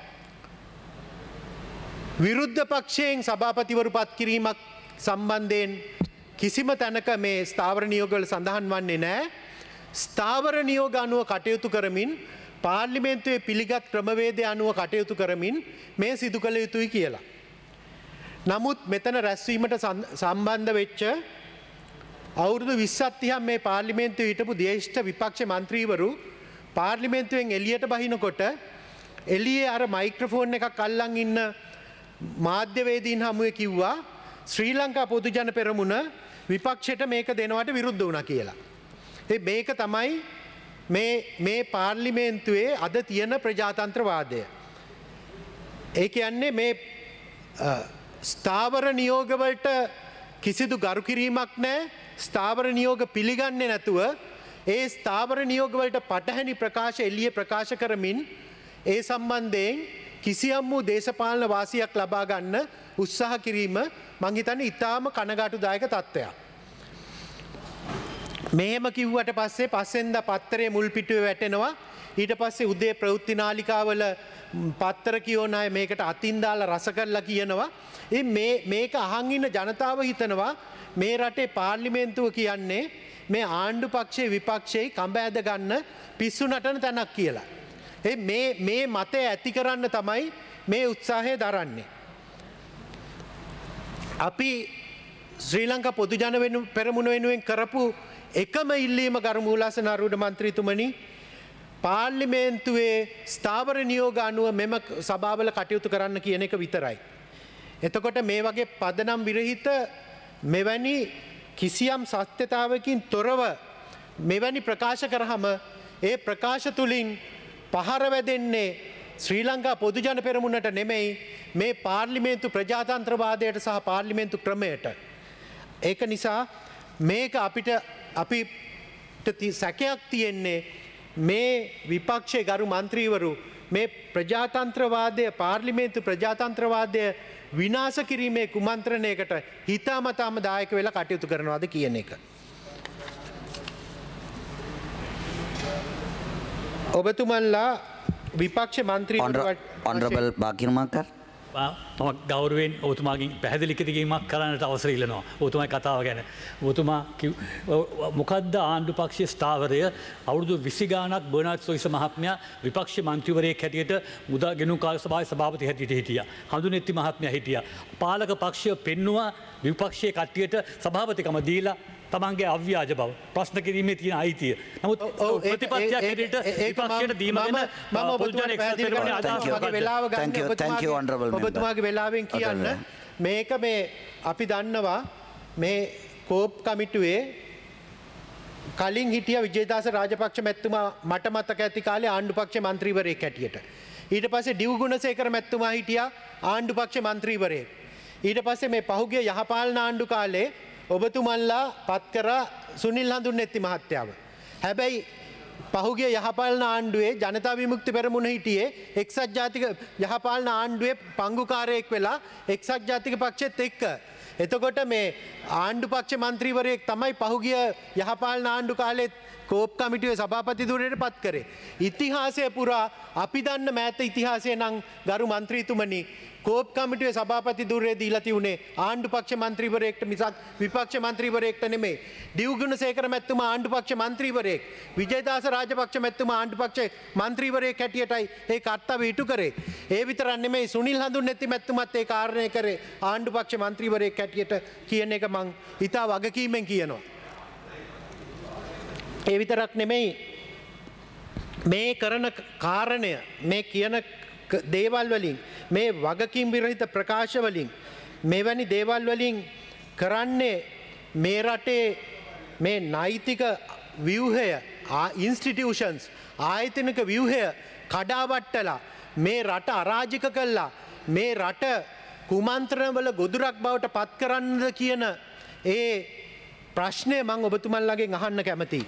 Speaker 4: විරුද්ධ පක්ෂයෙන් සභාපතිවරු පත් කිරීමක් සම්බන්ධයෙන් කිසිම තැනක මේ ස්ථාවර නියෝගවල සඳහන් වන්නේ නැහැ. ස්ථාවර නියෝග අනුව කටයුතු කරමින් පාර්ලිමේන්තුවේ පිළිගත් ක්‍රමවේදය අනුව කටයුතු කරමින් මේ සිදු කළ යුතුයි කියලා. නමුත් මෙතන රැස්වීමට සම්බන්ධ වෙච්ච අවුරුදු විස්සක් තිහක් මේ පාර්ලිමේන්තුවේ හිටපු දේශිත විපක්ෂ මන්ත්‍රීවරු පාර්ලිමේන්තුවෙන් එළියට බහිනකොට එළියේ අර මයික්‍රොෆෝන් එකක් අල්ලන් ඉන්න මාධ්‍යවේදීන් හමුවේ කිව්වා ශ්‍රී ලංකා පොදු ජන පෙරමුණ විපක්ෂයට මේක දෙනවට විරුද්ධ වුණා කියලා. ඒ මේක තමයි මේ මේ පාර්ලිමේන්තුවේ අද තියෙන ප්‍රජාතන්ත්‍රවාදය. ඒ කියන්නේ මේ ස්ථාවර නියෝගවලට කිසිදු ගරු කිරීමක් නැහැ. ස්ථාවර නියෝග පිළිගන්නේ නැතුව ඒ ස්ථාවර නියෝගවලට පටහැනි ප්‍රකාශ එළිය ප්‍රකාශ කරමින් ඒ සම්බන්ධයෙන් කිසියම් වූ දේශපාලන වාසියක් ලබා ගන්න උත්සාහ කිරීම මං හිතන්නේ ඉතාම කනගාටුදායක තත්ත්වයක්. මෙහෙම කිව්වට පස්සේ පස්සෙන්ද පත්තරේ මුල් පිටුවේ වැටෙනවා. ඊට පස්සේ උදේ ප්‍රවෘත්ති නාලිකාවල පත්තර කියෝන අය මේකට අතින් දාලා රස කරලා කියනවා. ඉතින් මේ මේක අහන් ඉන්න ජනතාව හිතනවා මේ රටේ පාර්ලිමේන්තුව කියන්නේ මේ ආණ්ඩු පක්ෂයේ විපක්ෂයේ කඹ ඇද ගන්න පිස්සු නටන තැනක් කියලා. ඒ මේ මේ මතය ඇති කරන්න තමයි මේ උත්සාහය දරන්නේ. අපි ශ්‍රී ලංකා පොදු ජන පෙරමුණ වෙනුවෙන් කරපු එකම ඉල්ලීම ගරු මූලාසනාරූඪ මන්ත්‍රීතුමනි පාර්ලිමේන්තුවේ ස්ථාවර නියෝග අනුව මෙම සභාවල කටයුතු කරන්න කියන එක විතරයි. එතකොට මේ වගේ පදනම් විරහිත මෙවැනි කිසියම් සත්‍යතාවකින් තොරව මෙවැනි ප්‍රකාශ කරාම ඒ ප්‍රකාශ තුලින් පහර වැදෙන්නේ ශ්‍රී ලංකා පොදු ජන පෙරමුණට නෙමෙයි මේ පාර්ලිමේන්තු ප්‍රජාතන්ත්‍රවාදයට සහ පාර්ලිමේන්තු ක්‍රමයට. ඒක නිසා මේක අපිට අපිට සැකයක් තියෙන්නේ මේ විපක්ෂයේ ගරු මන්ත්‍රීවරු මේ ප්‍රජාතන්ත්‍රවාදය පාර්ලිමේන්තු ප්‍රජාතන්ත්‍රවාදය විනාශ කිරීමේ කුමන්ත්‍රණයකට හිතාමතාම දායක වෙලා කටයුතු කරනවාද කියන එක. ඔබතුමන්ලා විපක්ෂ මන්ත්‍රී
Speaker 5: Honorable Bakirumakar.
Speaker 6: මම ගෞරවයෙන් ඔතුමාගෙන් පැහැදිලි කිරීමක් කරන්නට අවසර ඉල්ලනවා. ඔතුමයි කතාව ගැන. ඔතුමා මොකද්ද ආණ්ඩු පක්ෂයේ ස්ථාවරය අවුරුදු විසි ගාණක් බර්නාඩ් සොයිස මහත්මයා විපක්ෂ මන්ත්‍රීවරයෙක් හැටියට මුදා ගෙනුම් කාර්ය සභාවේ සභාපති හැටියට හිටියා. හඳුනෙත්ති මහත්මයා හිටියා. පාලක පක්ෂය පෙන්නවා විපක්ෂයේ කට්ටියට සභාපතිකම දීලා තමන්ගේ අව්‍යාජ බව ප්‍රශ්න කිරීමේ තියෙන අයිතිය. නමුත් ප්‍රතිපත්තියක් හැටියට විපක්ෂයට දීම ගැන මම
Speaker 4: ඔබතුමාට පැහැදිලි කරන්න අදහස් වගේ වෙලාව ගන්න ඔබතුමාගේ වෙලාවෙන් කියන්න මේක මේ අපි දන්නවා මේ කෝප් කමිටුවේ කලින් හිටිය විජේදාස රාජපක්ෂ මැතිතුමා මට මතක ඇති කාලේ ආණ්ඩු පක්ෂ මන්ත්‍රීවරයෙක් හැටියට. ඊට පස්සේ ඩිව් ගුණසේකර මැතිතුමා හිටියා ආණ්ඩු පක්ෂ මන්ත්‍රීවරයෙක්. ඊට පස්සේ මේ පහුගිය යහපාලන ආණ්ඩු කාලේ ඔබතුමන්ලා පත් කරා සුනිල් හඳුන්නෙත්ති මහත්තයාව. හැබැයි පහුගිය යහපාලන ආණ්ඩුවේ ජනතා විමුක්ති පෙරමුණ හිටියේ එක්සත් ජාතික යහපාලන ආණ්ඩුවේ පංගුකාරයෙක් වෙලා එක්සත් ජාතික පක්ෂෙත් එක්ක. එතකොට මේ ආණ්ඩු පක්ෂ මන්ත්‍රීවරයෙක් තමයි පහුගිය යහපාලන ආණ්ඩු කාලෙත් කෝප් කමිටුවේ සභාපති ධුරයට පත් කරේ. ඉතිහාසය පුරා අපි දන්න මෑත ඉතිහාසය නම් ගරු මන්ත්‍රීතුමනි කෝප් කමිටුවේ සභාපති ධුරය දීලා තියුණේ ආණ්ඩු පක්ෂ මන්ත්‍රීවරයෙක්ට මිසක් විපක්ෂ මන්ත්‍රීවරයෙක්ට නෙමෙයි. ඩිව් ගුණසේකර මැතිතුමා ආණ්ඩු පක්ෂ මන්ත්‍රීවරයෙක්, විජේදාස රාජපක්ෂ මැතිතුමා ආණ්ඩු පක්ෂ මන්ත්‍රීවරයෙක් හැටියටයි ඒ කර්තව්‍ය ඉටු කරේ. ඒ විතරක් නෙමෙයි සුනිල් හඳුන්නෙත්ති මැතිතුමත් ඒ කාරණය කරේ ආණ්ඩු පක්ෂ මන්ත්‍රීවරයෙක් හැටියට කියන එක මං ඉතා වගකීමෙන් කියනවා. ඒ විතරක් නෙමෙයි මේ කරන කාරණය මේ කියන දේවල් වලින් මේ වගකීම් විරහිත ප්‍රකාශ වලින් මෙවැනි දේවල් වලින් කරන්නේ මේ රටේ මේ නෛතික ව්‍යුහය ඉන්ස්ටිටියුෂන්ස් ආයතනික ව්‍යුහය කඩාවට්ටලා මේ රට අරාජික කළා මේ රට කුමන්ත්‍රණවල ගොදුරක් බවට පත් කරන්නද කියන ඒ ප්‍රශ්නය මම ඔබතුමන්ලාගෙන් අහන්න කැමතියි.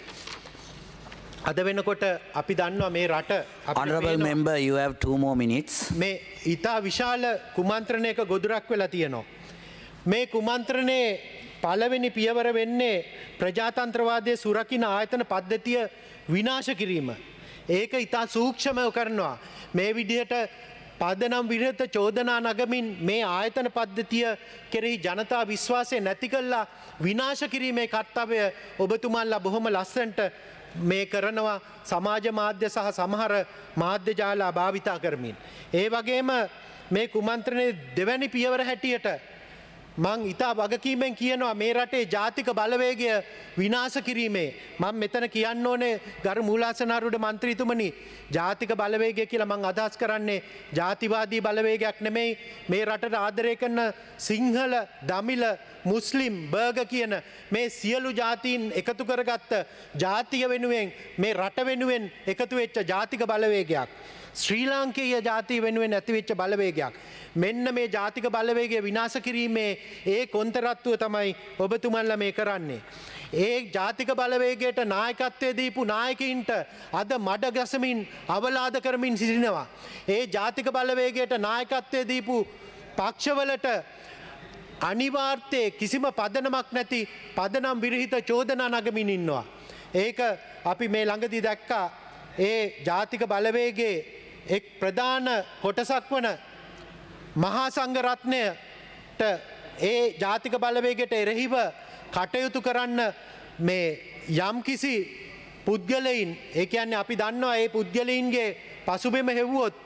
Speaker 4: අද වෙනකොට අපි දන්නවා මේ රට
Speaker 5: Honorable member you have two more minutes.
Speaker 4: මේ ඊතා විශාල කුමන්ත්‍රණයක ගොදුරක් වෙලා තියෙනවා. මේ කුමන්ත්‍රණයේ පළවෙනි පියවර වෙන්නේ ප්‍රජාතන්ත්‍රවාදයේ සුරකින්න ආයතන පද්ධතිය විනාශ කිරීම. ඒක ඊතා සූක්ෂමව කරනවා. මේ විදිහට පදනම් විරහිත චෝදනා නගමින් මේ ආයතන පද්ධතිය කෙරෙහි ජනතා විශ්වාසය නැති කළා විනාශ කිරීමේ කර්තව්‍ය ඔබතුමන්ලා බොහොම ලස්සනට මේ කරනවා සමාජ මාධ්‍ය සහ සමහර මාධ්‍ය ජාලා භාවිතා කරමින්. ඒ වගේම මේ කුමන්ත්‍රණයේ දෙවැනි පියවර හැටියට මං ඉතා වගකීමෙන් කියනවා මේ රටේ ජාතික බලවේගය විනාශ කිරීමේ මම මෙතන කියන්න ඕනේ ගරු මූලාසනාරූඪ මන්ත්‍රීතුමනි ජාතික බලවේගය කියලා මං අදහස් කරන්නේ ජාතිවාදී බලවේගයක් නෙමෙයි මේ රටට ආදරය කරන සිංහල දමිළ මුස්ලිම් බර්ග කියන මේ සියලු ජාතීන් එකතු කරගත්ත ජාතිය වෙනුවෙන් මේ රට වෙනුවෙන් එකතු වෙච්ච ජාතික බලවේගයක්. ශ්‍රී ලාංකේය ජාතිය වෙනුවෙන් ඇතිවෙච්ච බලවේගයක්. මෙන්න මේ ජාතික බලවේගය විනාශ කිරීමේ ඒ කොන්තරත්තුව තමයි ඔබතුමන්ලා මේ කරන්නේ. ඒ ජාතික බලවේගයට නායකත්වය දීපු නායකයින්ට අද මඩ ගැසමින් අවලාද කරමින් සිටිනවා. ඒ ජාතික බලවේගයට නායකත්වය දීපු පක්ෂවලට අනිවාර්යයෙන් කිසිම පදනමක් නැති පදනම් විරහිත චෝදනා නගමින් ඉන්නවා. ඒක අපි මේ ළඟදී දැක්කා. ඒ ජාතික බලවේගයේ එක් ප්‍රධාන කොටසක් වන මහා සංඝරත්නයට ඒ ජාතික බලවේගයට එරෙහිව කටයුතු කරන්න මේ යම් කිසි පුද්ගලයින් ඒ කියන්නේ අපි දන්නවා ඒ පුද්ගලයින්ගේ පසුබිම හෙව්වොත්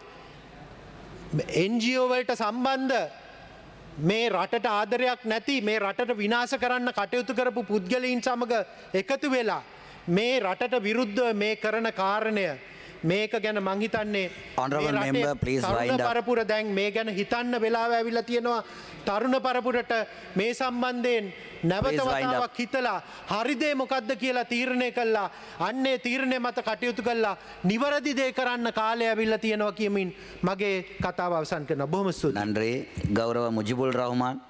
Speaker 4: එන් ජී ඕ වලට සම්බන්ධ මේ රටට ආදරයක් නැති මේ රටට විනාශ කරන්න කටයුතු කරපු පුද්ගලයින් සමග එකතු වෙලා මේ රටට විරුද්ධව මේ කරන කාරණය මේක ගැන මං හිතන්නේ
Speaker 5: Honorable member please wind up.
Speaker 4: පරපුර දැන් මේ ගැන හිතන්න වෙලාව ඇවිල්ලා තියෙනවා තරුණ පරපුරට මේ සම්බන්ධයෙන් නැවත වතාවක් හිතලා හරි දේ මොකද්ද කියලා තීරණය කළා අන්නේ තීරණය මත කටයුතු කළා නිවැරදි දේ කරන්න කාලය ඇවිල්ලා තියෙනවා කියමින් මගේ කතාව අවසන් කරනවා බොහොම ස්තුතියි.
Speaker 5: நன்றி. கௌரவ முஜிபுல் ரஹ்மான்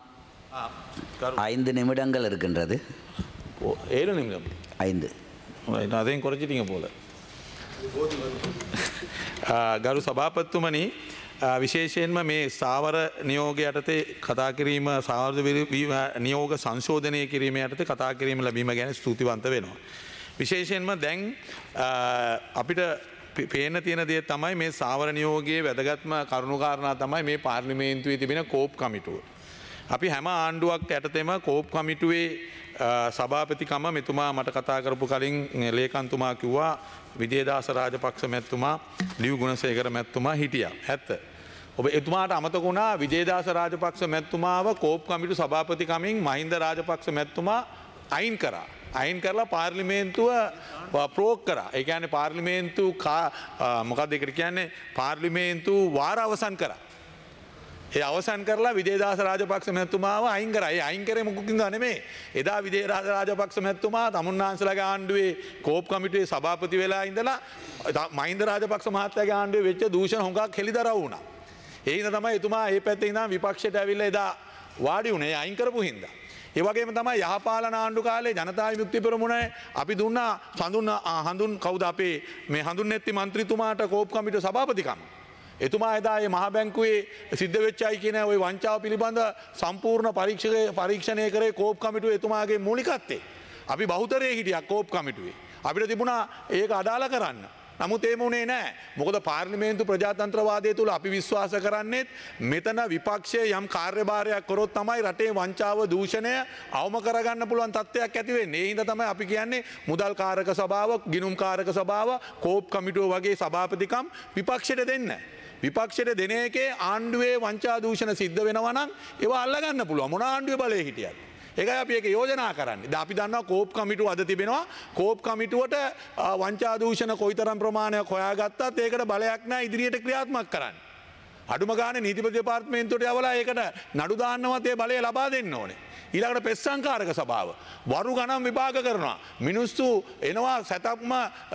Speaker 5: ஐந்து நிமிடங்கள் இருக்கின்றது.
Speaker 3: ஏழு நிமிடம்
Speaker 5: ஐந்து
Speaker 3: அதையும் குறைச்சிட்டீங்க போல. ගරු සභාපතිතුමනි විශේෂයෙන්ම මේ ස්ථාවර නියෝග යටතේ කතා කිරීම සාවර්ධ නියෝග සංශෝධනය කිරීම යටතේ කතා කිරීම ලැබීම ගැන ස්තුතිවන්ත වෙනවා. විශේෂයෙන්ම දැන් අපිට
Speaker 7: පේන තියෙන දේ තමයි මේ සාවර නියෝගයේ වැදගත්ම කරුණුකාරණා තමයි මේ පාර්ලිමේන්තුවේ තිබෙන කෝප් කමිටුව. අපි හැම ආණ්ඩුවක් යටතේම කෝප් කමිටුවේ සභාපතිකම මෙතුමා මට කතා කරපු කලින් ලේකම්තුමා කිව්වා විජේදාස රාජපක්ෂ මැතිතුමා ලියු ගුණසේකර මැතිතුමා හිටියා. ඇත්ත. ඔබ එතුමාට අමතක වුණා විජේදාස රාජපක්ෂ මැතිතුමාව කෝප් කමිටු සභාපතිකමින් මහින්ද රාජපක්ෂ මැතිතුමා අයින් කරා. අයින් කරලා පාර්ලිමේන්තුව ප්‍රෝක් කරා. ඒ කියන්නේ පාර්ලිමේන්තු මොකක්ද ඒකට කියන්නේ පාර්ලිමේන්තු වාර අවසන් කරා. ඒ අවසන් කරලා විජේදාස රාජපක්ෂ මැතිතුමාව අයින් කරා. ඒ අයින් කරේ මොකකින්ද නෙමෙයි. එදා විජේදාස රාජපක්ෂ මැතිතුමා තමුන්නාන්සලාගේ ආණ්ඩුවේ කෝප් කමිටුවේ සභාපති වෙලා ඉඳලා මහින්ද රාජපක්ෂ මහත්තයාගේ ආණ්ඩුවේ වෙච්ච දූෂණ හොඟක් හෙළිදරව් වුණා. ඒ හින්දා තමයි එතුමා මේ පැත්තේ ඉඳන් විපක්ෂයට ඇවිල්ලා එදා වාඩි වුණේ අයින් කරපු හින්දා. ඒ වගේම තමයි යහපාලන ආණ්ඩු කාලේ ජනතා විමුක්ති පෙරමුණේ අපි දුන්නා හඳුන් හඳුන් කවුද අපේ මේ හඳුන්නැති മന്ത്രിතුමාට කෝප් කමිටුවේ සභාපතිකම. එතුමා එදා මේ මහ බැංකුවේ සිද්ධ වෙච්චයි කියන ওই වංචාව පිළිබඳ සම්පූර්ණ පරීක්ෂකේ පරීක්ෂණය කරේ කෝප් කමිටුවේ එතුමාගේ මූලිකත්වයේ. අපි බහුතරයේ හිටියා කෝප් කමිටුවේ. අපිට තිබුණා ඒක අදාළ කරන්න. නමුත් ඒ මුනේ නැහැ. මොකද පාර්ලිමේන්තු ප්‍රජාතන්ත්‍රවාදය තුල අපි විශ්වාස කරන්නේ මෙතන විපක්ෂයේ යම් කාර්යභාරයක් කරොත් තමයි රටේ වංචාව දූෂණය අවම කරගන්න පුළුවන් තත්ත්වයක් ඇති වෙන්නේ. ඒ හින්දා තමයි අපි කියන්නේ මුදල් කාරක සභාව, ගිණුම් කාරක සභාව, කෝප් කමිටුව වගේ සභාපතිකම් විපක්ෂයට දෙන්න. විපක්ෂයට දෙන එකේ ආණ්ඩුවේ වංචා දූෂණ සිද්ධ වෙනවා නම් ඒවා අල්ලගන්න පුළුවන්. මොන ආණ්ඩුවේ බලයේ හිටියත්. ඒකයි අපි ඒක යෝජනා කරන්නේ. දැන් අපි දන්නවා කෝප් කමිටුව අද තිබෙනවා. කෝප් කමිටුවට වංචා දූෂණ කොයිතරම් ප්‍රමාණයක් හොයාගත්තත් ඒකට බලයක් නැහැ ඉදිරියට ක්‍රියාත්මක කරන්න. අඩුම ගානේ නීතිපති දෙපාර්තමේන්තුවට යවලා ඒකට නඩු දාන්නවත් ඒ බලය ලබා දෙන්න ඕනේ. ඊළඟට පෙස්සංකාරක සභාව වරු ගණන් විභාග කරනවා. මිනිස්සු එනවා සතක්ම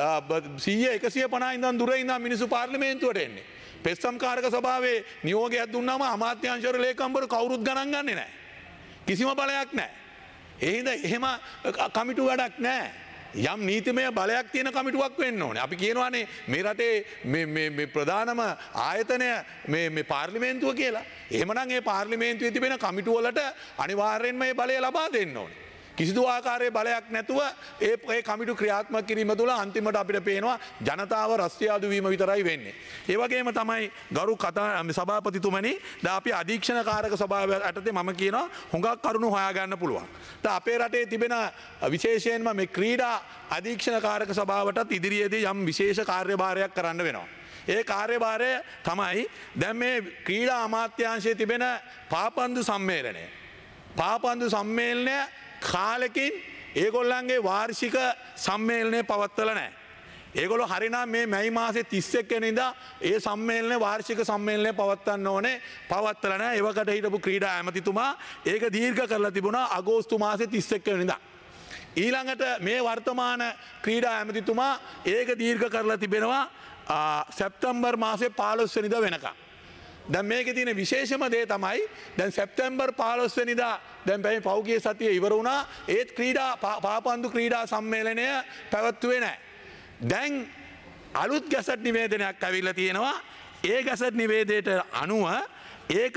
Speaker 7: සීය එකසිය පනහ ඉඳන් දුර ඉඳන් මිනිස්සු පාර්ලිමේන්තුවට එන්නේ. පෙස්සම්කාරක සභාවේ නියෝගයක් දුන්නාම අමාත්‍යාංශවල ලේකම්වරු කවුරුත් ගණන් ගන්නේ නැහැ. කිසිම බලයක් නැහැ. ඒ හින්දා එහෙම කමිටු වැඩක් නැහැ. යම් නීතිමය බලයක් තියෙන කමිටුවක් වෙන්න ඕනේ. අපි කියනවානේ මේ රටේ මේ මේ මේ ප්‍රධානම ආයතනය මේ මේ පාර්ලිමේන්තුව කියලා. එහෙමනම් ඒ පාර්ලිමේන්තුවේ තිබෙන කමිටු වලට අනිවාර්යෙන්ම මේ බලය ලබා දෙන්න ඕනේ. කිසිදු ආකාරයේ බලයක් නැතුව ඒ ඒ කමිටු ක්‍රියාත්මක කිරීම තුළ අන්තිමට අපිට පේනවා ජනතාව රස්තියාදු වීම විතරයි වෙන්නේ. ඒ වගේම තමයි ගරු කතා සභාපතිතුමනි දැන් අපි අධීක්ෂණකාරක සභාව යටතේ මම කියනවා හුඟක් කරුණු හොයාගන්න පුළුවන්. දැන් අපේ රටේ තිබෙන විශේෂයෙන්ම මේ ක්‍රීඩා අධීක්ෂණකාරක සභාවටත් ඉදිරියේදී යම් විශේෂ කාර්යභාරයක් කරන්න වෙනවා. ඒ කාර්යභාරය තමයි දැන් මේ ක්‍රීඩා අමාත්‍යාංශයේ තිබෙන පාපන්දු සම්මේලනය. පාපන්දු සම්මේලනය කාලෙකින් ඒගොල්ලන්ගේ වාර්ෂික සම්මේලනය පවත්වලා නැහැ. ඒගොල්ලෝ හරිනම් මේ මැයි මාසේ තිස් එක් වෙනිදා ඒ සම්මේලනයේ වාර්ෂික සම්මේලනය පවත්වන්න ඕනේ. පවත්වලා නැහැ. ඒවකට හිටපු ක්‍රීඩා ඇමතිතුමා ඒක දීර්ඝ කරලා තිබුණා අගෝස්තු මාසේ තිස් එක් වෙනිදා. ඊළඟට මේ වර්තමාන ක්‍රීඩා ඇමතිතුමා ඒක දීර්ඝ කරලා තිබෙනවා සැප්තැම්බර් මාසේ පහළොස් වෙනිදා වෙනකම්. දැන් මේකේ තියෙන විශේෂම දේ තමයි දැන් සැප්තැම්බර් පහළොස් වෙනිදා දැන් මේ පෞගිය සතිය ඉවර වුණා. ඒත් ක්‍රීඩා පාපන්දු ක්‍රීඩා සම්මේලනය පැවැත්වුවේ නැහැ. දැන් අලුත් ගැසට් නිවේදනයක් ඇවිල්ලා තියෙනවා. ඒ ගැසට් නිවේදනයට අනුව ඒක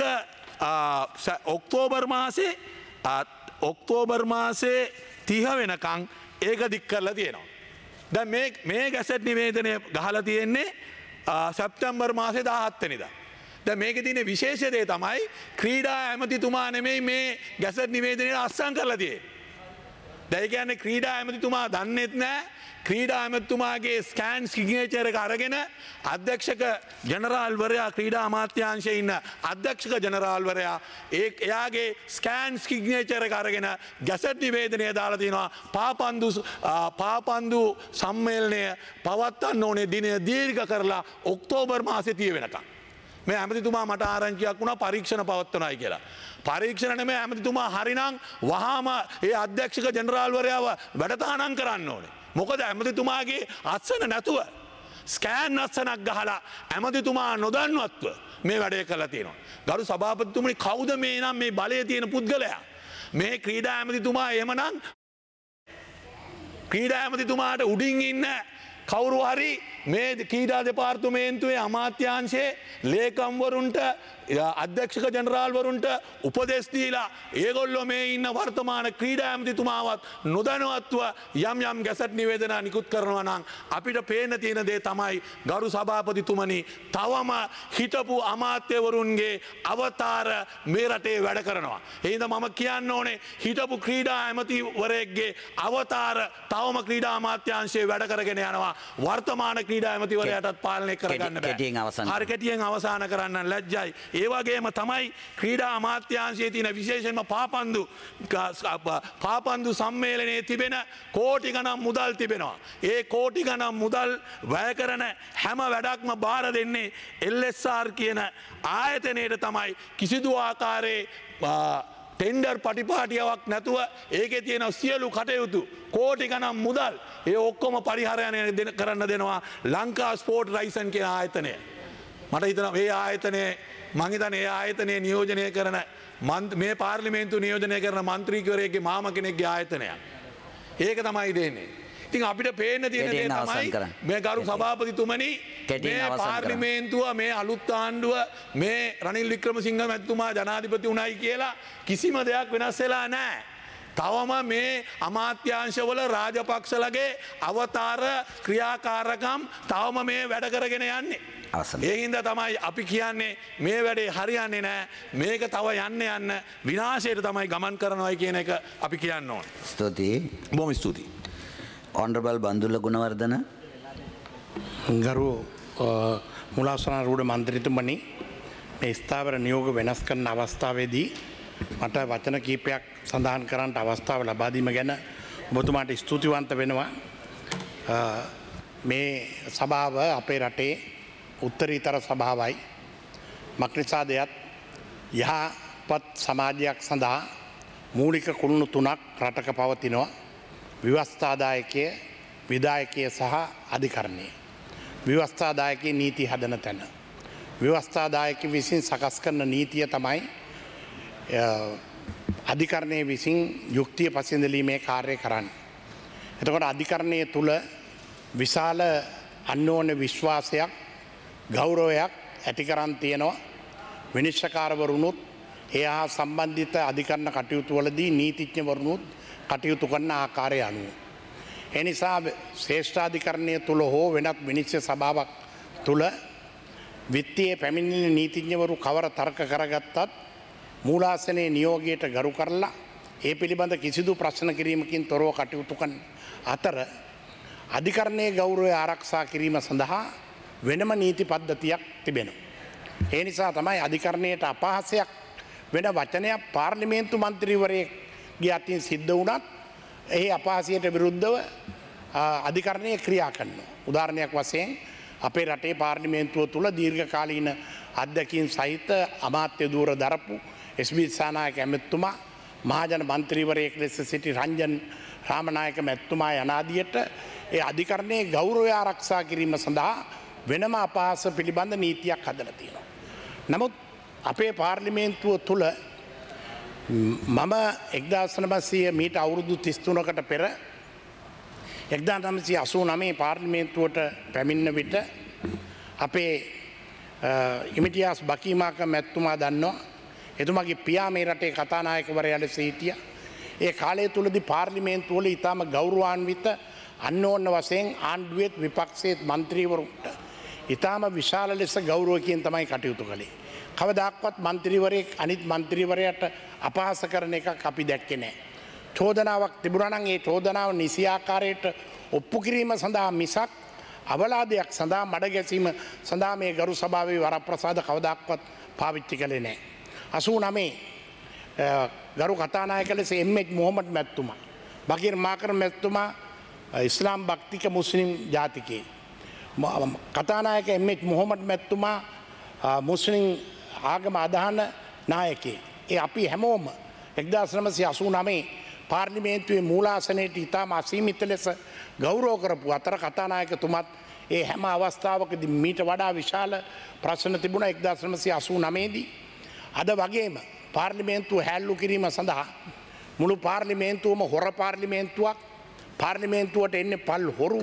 Speaker 7: ඔක්තෝබර් මාසේ ඔක්තෝබර් මාසේ තිහ වෙනකන් ඒක දික් කරලා තියෙනවා. දැන් මේ මේ ගැසට් නිවේදනය ගහලා තියෙන්නේ සැප්තැම්බර් මාසේ දාහත් වෙනිදා. දැන් මේකේ තියෙන විශේෂ දේ තමයි ක්‍රීඩා ඇමතිතුමා නෙමෙයි මේ ගැසට් නිවේදනයේ අත්සන් කරලා තියෙන්නේ. දැන් ඒ කියන්නේ ක්‍රීඩා ඇමතිතුමා දන්නේත් නැහැ. ක්‍රීඩා ඇමතිතුමාගේ ස්කෑන් සිග්නේචර් එක අරගෙන අධ්‍යක්ෂක ජනරාල්වරයා ක්‍රීඩා අමාත්‍යාංශයේ ඉන්න අධ්‍යක්ෂක ජනරාල්වරයා ඒ එයාගේ ස්කෑන් සිග්නේචර් එක අරගෙන ගැසට් නිවේදනය දාලා තිනවා පාපන්දු පාපන්දු සම්මේලනය පවත්වන්න ඕනේ දිනය දීර්ඝ කරලා ඔක්තෝබර් මාසේ තිය වෙනකම්. මේ ඇමතිතුමා මට ආරංචියක් වුණා පරීක්ෂණ පවත්වනයි කියලා. පරීක්ෂණ නෙමෙයි ඇමතිතුමා හරිනම් වහාම ඒ අධ්‍යක්ෂක ජනරාල්වරයාව වැඩතහනම් කරන්න ඕනේ. මොකද ඇමතිතුමාගේ අත්සන නැතුව ස්කෑන් අත්සනක් ගහලා ඇමතිතුමා නොදන්වත්ව මේ වැඩේ කළා තියෙනවා. ගරු සභාපතිතුමනි කවුද මේ නම් මේ බලය තියෙන පුද්ගලයා? මේ ක්‍රීඩා ඇමතිතුමා එහෙමනම් ක්‍රීඩා ඇමතිතුමාට උඩින් ඉන්න කවුරු හරි මේ ක්‍රීඩා දෙපාර්තමේන්තුවේ අමාත්‍යාංශයේ ලේකම්වරුන්ට අධ්‍යක්ෂක ජනරාල්වරුන්ට උපදෙස් දීලා ඒගොල්ලෝ මේ ඉන්න වර්තමාන ක්‍රීඩා ඇමතිතුමාවත් නොදැනුවත්ව යම් යම් ගැසට් නිවේදන නිකුත් කරනවා නම් අපිට පේන තියෙන දේ තමයි ගරු සභාපතිතුමනි තවම හිටපු අමාත්‍යවරුන්ගේ අවතාර මේ රටේ වැඩ කරනවා. ඒ හින්දා මම කියන්න ඕනේ හිටපු ක්‍රීඩා ඇමතිවරයෙක්ගේ අවතාර තවම ක්‍රීඩා අමාත්‍යාංශයේ වැඩ කරගෙන යනවා. වර්තමාන ක්‍රීඩා ඇමතිවරයාටත් පාලනය කරගන්න බෑ. හරි කෙටියෙන් අවසන් කරන්න ලැජ්ජයි. ඒ වගේම තමයි ක්‍රීඩා අමාත්‍යාංශයේ තියෙන විශේෂයෙන්ම පාපන්දු පාපන්දු සම්මේලනයේ තිබෙන කෝටි ගණන් මුදල් තිබෙනවා. ඒ කෝටි ගණන් මුදල් වැය කරන හැම වැඩක්ම බාර දෙන්නේ එල් එස් ආර් කියන ආයතනයට තමයි. කිසිදු ආකාරයේ ටෙන්ඩර් පටිපාටියාවක් නැතුව ඒකේ තියෙන සියලු කටයුතු කෝටි ගණන් මුදල් ඒ ඔක්කොම පරිහරණය කරන්න දෙනවා ලංකා ස්පෝර්ට් රයිසන් කියන ආයතනය. මට හිතෙනවා මේ ආයතනයේ මං හිතන්නේ ඒ ආයතනයේ නියෝජනය කරන මේ පාර්ලිමේන්තු නියෝජනය කරන මන්ත්‍රීවරයෙක්ගේ මාම කෙනෙක්ගේ ආයතනයක්. ඒක තමයි දෙන්නේ. ඉතින් අපිට පේන්න තියෙන දේ තමයි මේ ගරු සභාපතිතුමනි මේ පාර්ලිමේන්තුව මේ අලුත් ආණ්ඩුව මේ රනිල් වික්‍රමසිංහ මැතිතුමා ජනාධිපති වුණයි කියලා කිසිම දෙයක් වෙනස් වෙලා නැහැ. තවම මේ අමාත්‍යාංශවල රාජපක්ෂලගේ අවතාර ක්‍රියාකාරකම් තවම මේ වැඩ කරගෙන යන්නේ. ඒ හින්දා තමයි අපි කියන්නේ මේ වැඩේ හරියන්නේ නැහැ. මේක තව යන්න යන්න විනාශයට තමයි ගමන් කරනවායි කියන එක අපි කියන්න ඕනේ.
Speaker 5: ස්තුතියි.
Speaker 7: බොහොම ස්තුතියි.
Speaker 5: Honorable Bandula Gunawardana.
Speaker 8: ගරු මුලාසනාරූඪ මන්ත්‍රීතුමනි මේ ස්ථාවර නියෝග වෙනස් කරන අවස්ථාවේදී මට වචන කීපයක් සඳහන් කරන්නට අවස්ථාව ලබා දීම ගැන ඔබතුමාට ස්තුතිවන්ත වෙනවා. මේ සභාව අපේ රටේ උත්තරීතර සභාවයි. මක්නිසාදයත් යහපත් සමාජයක් සඳහා මූලික කුළුණු තුනක් රටක පවතිනවා. ව්‍යවස්ථාදායකය, විධායකය සහ අධිකරණය. ව්‍යවස්ථාදායකයේ නීති හදන තැන. ව්‍යවස්ථාදායක විසින් සකස් කරන නීතිය තමයි අධිකරණය විසින් යුක්තිය පසඳලීමේ කාර්ය කරන්න. එතකොට අධිකරණය තුළ විශාල අන්‍යෝන්‍ය විශ්වාසයක් ගෞරවයක් ඇතිකරන් තියෙනවා. විනිශ්චකාරවරුණුත් ඒ හා සම්බන්ධිත අධිකරණ කටයුතු වලදී නීතිඥවරුණුත් කටයුතු කරන ආකාරය අනුව. එනිසා ශ්‍රේෂ්ඨාධිකරණය තුළ හෝ වෙනත් විනිශ්චය සභාවක් තුළ විත්තියේ පැමිණෙන නීතිඥවරු කවර තර්ක කරගත්තත් මූලාසනයේ නියෝගයට ගරු කරලා ඒ පිළිබඳ කිසිදු ප්‍රශ්න කිරීමකින් තොරව කටයුතු කරන අතර අධිකරණයේ ගෞරවය ආරක්ෂා කිරීම සඳහා වෙනම නීති පද්ධතියක් තිබෙනවා. ඒ නිසා තමයි අධිකරණයට අපහාසයක් වෙන වචනයක් පාර්ලිමේන්තු මන්ත්‍රීවරයෙක්ගේ අතින් සිද්ධ වුණත් එහි අපහාසයට විරුද්ධව අධිකරණය ක්‍රියා කරනවා. උදාහරණයක් වශයෙන් අපේ රටේ පාර්ලිමේන්තුව තුළ දීර්ඝකාලීන අත්දැකීම් සහිත අමාත්‍ය ධූර දරපු එස් බී දිසානායක ඇමතිතුමා මහජන මන්ත්‍රීවරයෙක් ලෙස සිටි රංජන් රාමනායක මැතිතුමා යනාදියට ඒ අධිකරණයේ ගෞරවය ආරක්ෂා කිරීම සඳහා වෙනම අපහාස පිළිබඳ නීතියක් හදලා තියෙනවා. නමුත් අපේ පාර්ලිමේන්තුව තුළ මම එක්දාස් නවසිය මීට අවුරුදු තිස් තුනකට පෙර එක්දාස් නවසිය අසූ නවය පාර්ලිමේන්තුවට පැමිණෙන විට අපේ ඉමිටියාස් බකීමාක මැතිතුමා දන්නවා එතුමාගේ පියා මේ රටේ කතානායකවරයා ලෙස හිටියා. ඒ කාලය තුලදී පාර්ලිමේන්තුව වල ඊටම ගෞරවාන්විත අන්‍යෝන්‍ය වශයෙන් ආණ්ඩුවේත් විපක්ෂයේත් മന്ത്രിවරුන්ට ඊටම විශාල ලෙස ගෞරවකින් තමයි කටයුතු කළේ. කවදාක්වත් മന്ത്രിවරයෙක් අනිත් മന്ത്രിවරයාට අපහාස කරන එකක් අපි දැක්කේ නැහැ. චෝදනාවක් තිබුණා නම් ඒ චෝදනාව නිසි ආකාරයට ඔප්පු කිරීම සඳහා මිසක් අවලාදයක් සඳහා මඩ ගැසීම සඳහා මේ ගරු සභාවේ වරප්‍රසාද කවදාක්වත් පාවිච්චි කළේ නැහැ. අසූ නවය ගරු කතානායක ලෙස එම් එච් මොහොමඩ් මැතිතුමා, බකීර් මාකර් මැතිතුමා ඉස්ලාම් භක්තික මුස්ලිම් ජාතිකයෙක්. කතානායක එම් එච් මොහොමඩ් මැතිතුමා මුස්ලිම් ආගම අදහන නායකයෙක්. ඒ අපි හැමෝම එක්දාස් නවසිය අසූ නවය පාර්ලිමේන්තුවේ මූලාසනයට ඉතාම අසීමිත ලෙස ගෞරව කරපු අතර කතානායකතුමත් ඒ හැම අවස්ථාවකදී මීට වඩා විශාල ප්‍රශ්න තිබුණා එක්දාස් නවසිය අසූ නවයේදී. අද වගේම පාර්ලිමේන්තුව හැල්ලු කිරීම සඳහා මුළු පාර්ලිමේන්තුවම හොර පාර්ලිමේන්තුවක්, පාර්ලිමේන්තුවට එන්නේ පල් හොරු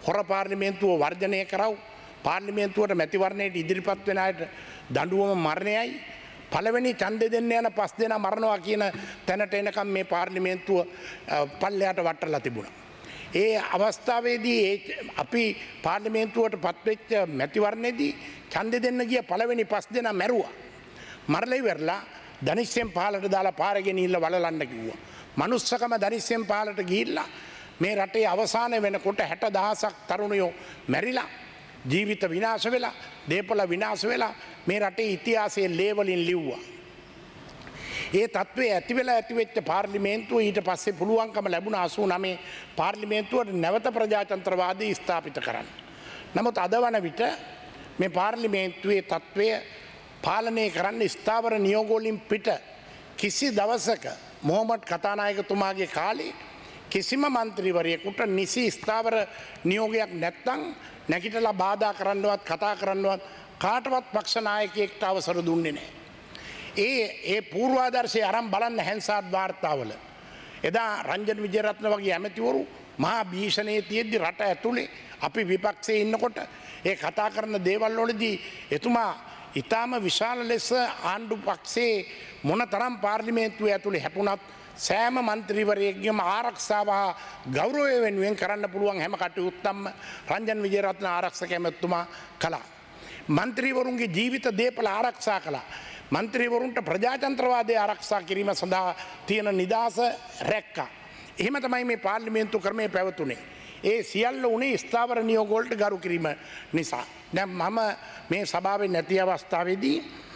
Speaker 8: හොර පාර්ලිමේන්තුව වර්ජනය කරව පාර්ලිමේන්තුවට මැතිවරණයට ඉදිරිපත් වෙන අයට දඬුවම මරණයයි පළවෙනි ඡන්දෙ දෙන්න යන පස් දෙනා මරනවා කියන තැනට එනකම් මේ පාර්ලිමේන්තුව පල්ලයට වටලා තිබුණා. ඒ අවස්ථාවේදී අපි පාර්ලිමේන්තුවට පත්වෙච්ච මැතිවරණයේදී ඡන්දෙ දෙන්න ගිය පළවෙනි පස් දෙනා මැරුවා. මරලා ඉවරලා ධනිෂ්යෙන් පහලට දාලා පාරේ ගෙනිහිල්ලා වලලන්න කිව්වා. මනුස්සකම ධනිෂ්යෙන් පහලට ගිහිල්ලා මේ රටේ අවසානය වෙනකොට හැට දහසක් තරුණයෝ මැරිලා ජීවිත විනාශ වෙලා දේපොළ විනාශ වෙලා මේ රටේ ඉතිහාසයේ ලේවලින් ලිව්වා. ඒ තත්ත්වය ඇති වෙලා ඇති වෙච්ච පාර්ලිමේන්තුව ඊට පස්සේ පුළුවන්කම ලැබුණ අසූ නවය පාර්ලිමේන්තුවට නැවත ප්‍රජාතන්ත්‍රවාදී ස්ථාපිත කරන්න. නමුත් අද වන විට මේ පාර්ලිමේන්තුවේ තත්ත්වය පාලනය කරන්න ස්ථාවර නියෝගවලින් පිට කිසි දවසක මොහොමඩ් කතානායකතුමාගේ කාලේ කිසිම මන්ත්‍රීවරයෙකුට නිසි ස්ථාවර නියෝගයක් නැත්තම් නැගිටලා බාධා කරන්නවත් කතා කරන්නවත් කාටවත් පක්ෂ නායකයෙක්ට අවසර දුන්නේ නැහැ. ඒ ඒ පූර්වාදර්ශය අරන් බලන්න හැන්සාඩ් වාර්තාවල එදා රංජන් විජේරත්න වගේ ඇමතිවරු මහා භීෂණයේ තියෙද්දි රට ඇතුලේ අපි විපක්ෂයේ ඉන්නකොට ඒ කතා කරන දේවල් වලදී එතුමා ඊටාම විශාල ලෙස ආණ්ඩු පක්ෂයේ මොනතරම් පාර්ලිමේන්තුවේ ඇතුලේ හැපුණත් සෑම මන්ත්‍රීවරයෙක්ගේම ආරක්ෂාව හා ගෞරවය වෙනුවෙන් කරන්න පුළුවන් හැම කටයුත්තක්ම රංජන් විජේරත්න ආරක්ෂක ඇමතිතුමා කළා. මන්ත්‍රීවරුන්ගේ ජීවිත දේපල ආරක්ෂා කළා. මන්ත්‍රීවරුන්ට ප්‍රජාතන්ත්‍රවාදය ආරක්ෂා කිරීම සඳහා තියෙන නිදහස රැක්කා. එහෙම තමයි මේ පාර්ලිමේන්තු ක්‍රමය පැවතුනේ. ඒ සියල්ල උනේ ස්ථාවර නියෝග වලට ගරු කිරීම නිසා. දැන් මම මේ සභාවේ නැති අවස්ථාවේදී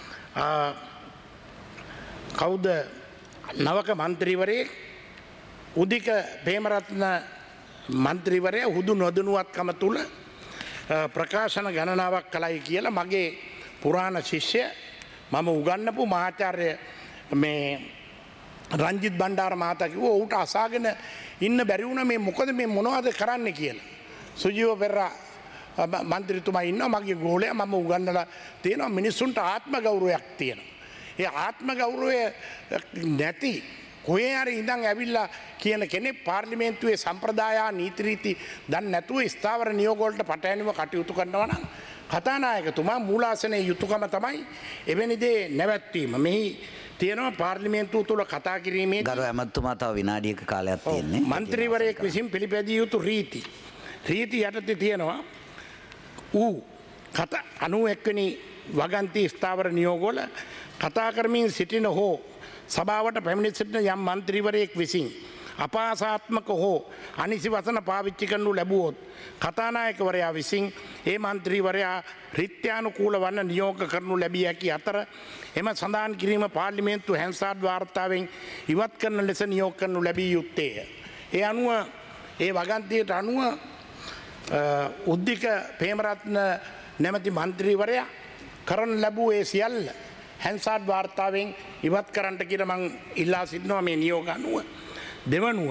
Speaker 8: කවුද නවක මන්ත්‍රීවරයෙක් උදික ප්‍රේමරත්න මන්ත්‍රීවරයා හුදු නොදනුවත්කම තුල ප්‍රකාශන ගණනාවක් කළයි කියලා මගේ පුරාණ ශිෂ්‍ය මම උගන්වපු මහාචාර්ය මේ රංජිත් බණ්ඩාර මහතා කිව්වා ඌට අසාගෙන ඉන්න බැරි වුණා මේ මොකද මේ මොනවද කරන්න කියලා. සුජීව පෙරේරා මන්ත්‍රීතුමා ඉන්නවා මගේ ගෝලයා මම උගන්වලා තියෙනවා මිනිසුන්ට ආත්ම ගෞරවයක් තියෙනවා. ඒ ආත්ම ගෞරවය නැති කොහේ හරි ඉඳන් ඇවිල්ලා කියන කෙනෙක් පාර්ලිමේන්තුවේ සම්ප්‍රදාය නීති රීති දන්නේ නැතුව ස්ථාවර නියෝග වලට පටහැනිව කටයුතු කරනවා නම් කතානායකතුමා මූලාසනයේ යුතුයකම තමයි එවැනි දේ නැවැත්වීම. මෙහි තියෙනවා පාර්ලිමේන්තුව තුල කතා කිරීමේ
Speaker 5: ගරු ඇමතුමා තව විනාඩියක කාලයක් තියෙන්නේ.
Speaker 8: මන්ත්‍රීවරයෙක් විසින් පිළිපැදිය යුතු රීති. රීති යටතේ තියෙනවා ඌ කතා අනූඑක් වෙනි වගන්ති ස්ථාවර නියෝගවල කතා කරමින් සිටින හෝ සභාවට පැමිණ සිටින යම් මන්ත්‍රීවරයෙක් විසින් අපහාසාත්මක හෝ අනිසි වචන පාවිච්චි කරනු ලැබුවොත් කතානායකවරයා විසින් ඒ මන්ත්‍රීවරයා රිත්‍යානුකූල වන නියෝග කරනු ලැබිය හැකි අතර එම සඳහන් කිරීම පාර්ලිමේන්තු හැන්සාඩ් වාර්තාවෙන් ඉවත් කරන ලෙස නියෝග කරනු ලැබිය යුත්තේය. ඒ අනුව ඒ වගන්තියට අනුව උද්දික ප්‍රේමරත්න නැමැති මන්ත්‍රීවරයා කරන ලැබූ ඒ සියල්ල හැන්සාඩ් වාර්තාවෙන් ඉවත් කරන්නට කියලා මං ඉල්ලා සිටිනවා මේ නියෝග අනුව. දෙවනුව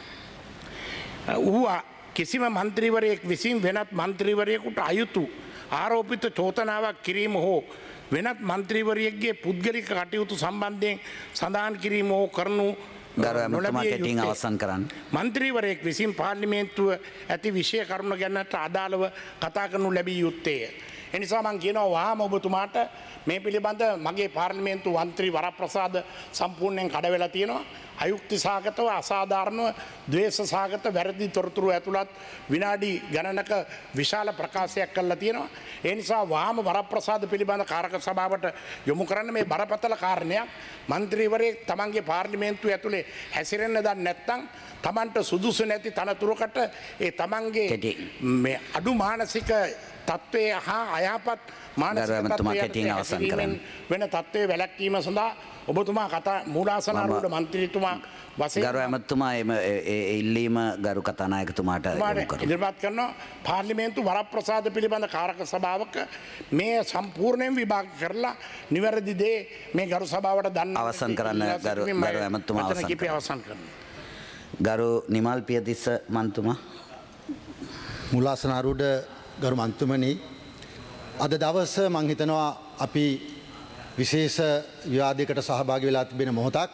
Speaker 8: ඌ කිසිම මන්ත්‍රීවරයෙක් විසින් වෙනත් මන්ත්‍රීවරයෙකුට අයුතු ආරෝපිත චෝදනාවක් කිරීම හෝ වෙනත් මන්ත්‍රීවරයෙක්ගේ පුද්ගලික කටයුතු සම්බන්ධයෙන් සඳහන් කිරීම හෝ කරනු
Speaker 5: නොලැබිය අවසන් කරන්න.
Speaker 8: මන්ත්‍රීවරයෙක් විසින් පාර්ලිමේන්තුව ඇති විෂය කරුණු ගැනට අදාළව කතා කරනු ලැබිය යුත්තේය. එනිසා මං කියනවා වහාම ඔබතුමාට මේ පිළිබඳ මගේ පාර්ලිමේන්තු මන්ත්‍රී වරප්‍රසාද සම්පූර්ණයෙන් කඩ වෙලා තියෙනවා. අයුක්ති සාගතව අසාධාරණව ද්වේෂ සාගත වැරදි තොරතුරු ඇතුළත් විනාඩි ගණනක විශාල ප්‍රකාශයක් කළා තියෙනවා. ඒ නිසා වහාම වරප්‍රසාද පිළිබඳ කාරක සභාවට යොමු කරන්න මේ බරපතල කාරණයක්. මන්ත්‍රීවරයෙක් තමන්ගේ පාර්ලිමේන්තුව ඇතුලේ හැසිරෙන්න දන්නේ නැත්නම් තමන්ට සුදුසු නැති තනතුරකට ඒ තමන්ගේ මේ අඩු මානසික තත්ත්වය හා අයහපත් මානසික තත්ත්වයන් වෙන තත්ත්වයේ වැළැක්වීම සඳහා ඔබතුමා කතා මූලාසනාරූඪ මන්ත්‍රීතුමා වශයෙන්
Speaker 5: ගරු ඇමතුමා එම ඉල්ලීම ගරු කතානායකතුමාට
Speaker 8: ඉදිරිපත් කරනවා. පාර්ලිමේන්තු වරප්‍රසාද පිළිබඳ කාරක සභාවක මේ සම්පූර්ණයෙන් විභාග කරලා නිවැරදි දේ මේ ගරු සභාවට දන්න
Speaker 5: අවසන් කරන්න ගරු ගරු ඇමතුමා අවසන් කරනවා.
Speaker 8: අවසන් කරනවා.
Speaker 5: ගරු නිමල් පියතිස්ස මන්තුමා
Speaker 9: මූලාසනාරූඪ ගරු මන්තුමනි අද දවස මං හිතනවා අපි විශේෂ විවාදයකට සහභාගී වෙලා තිබෙන මොහොතක්.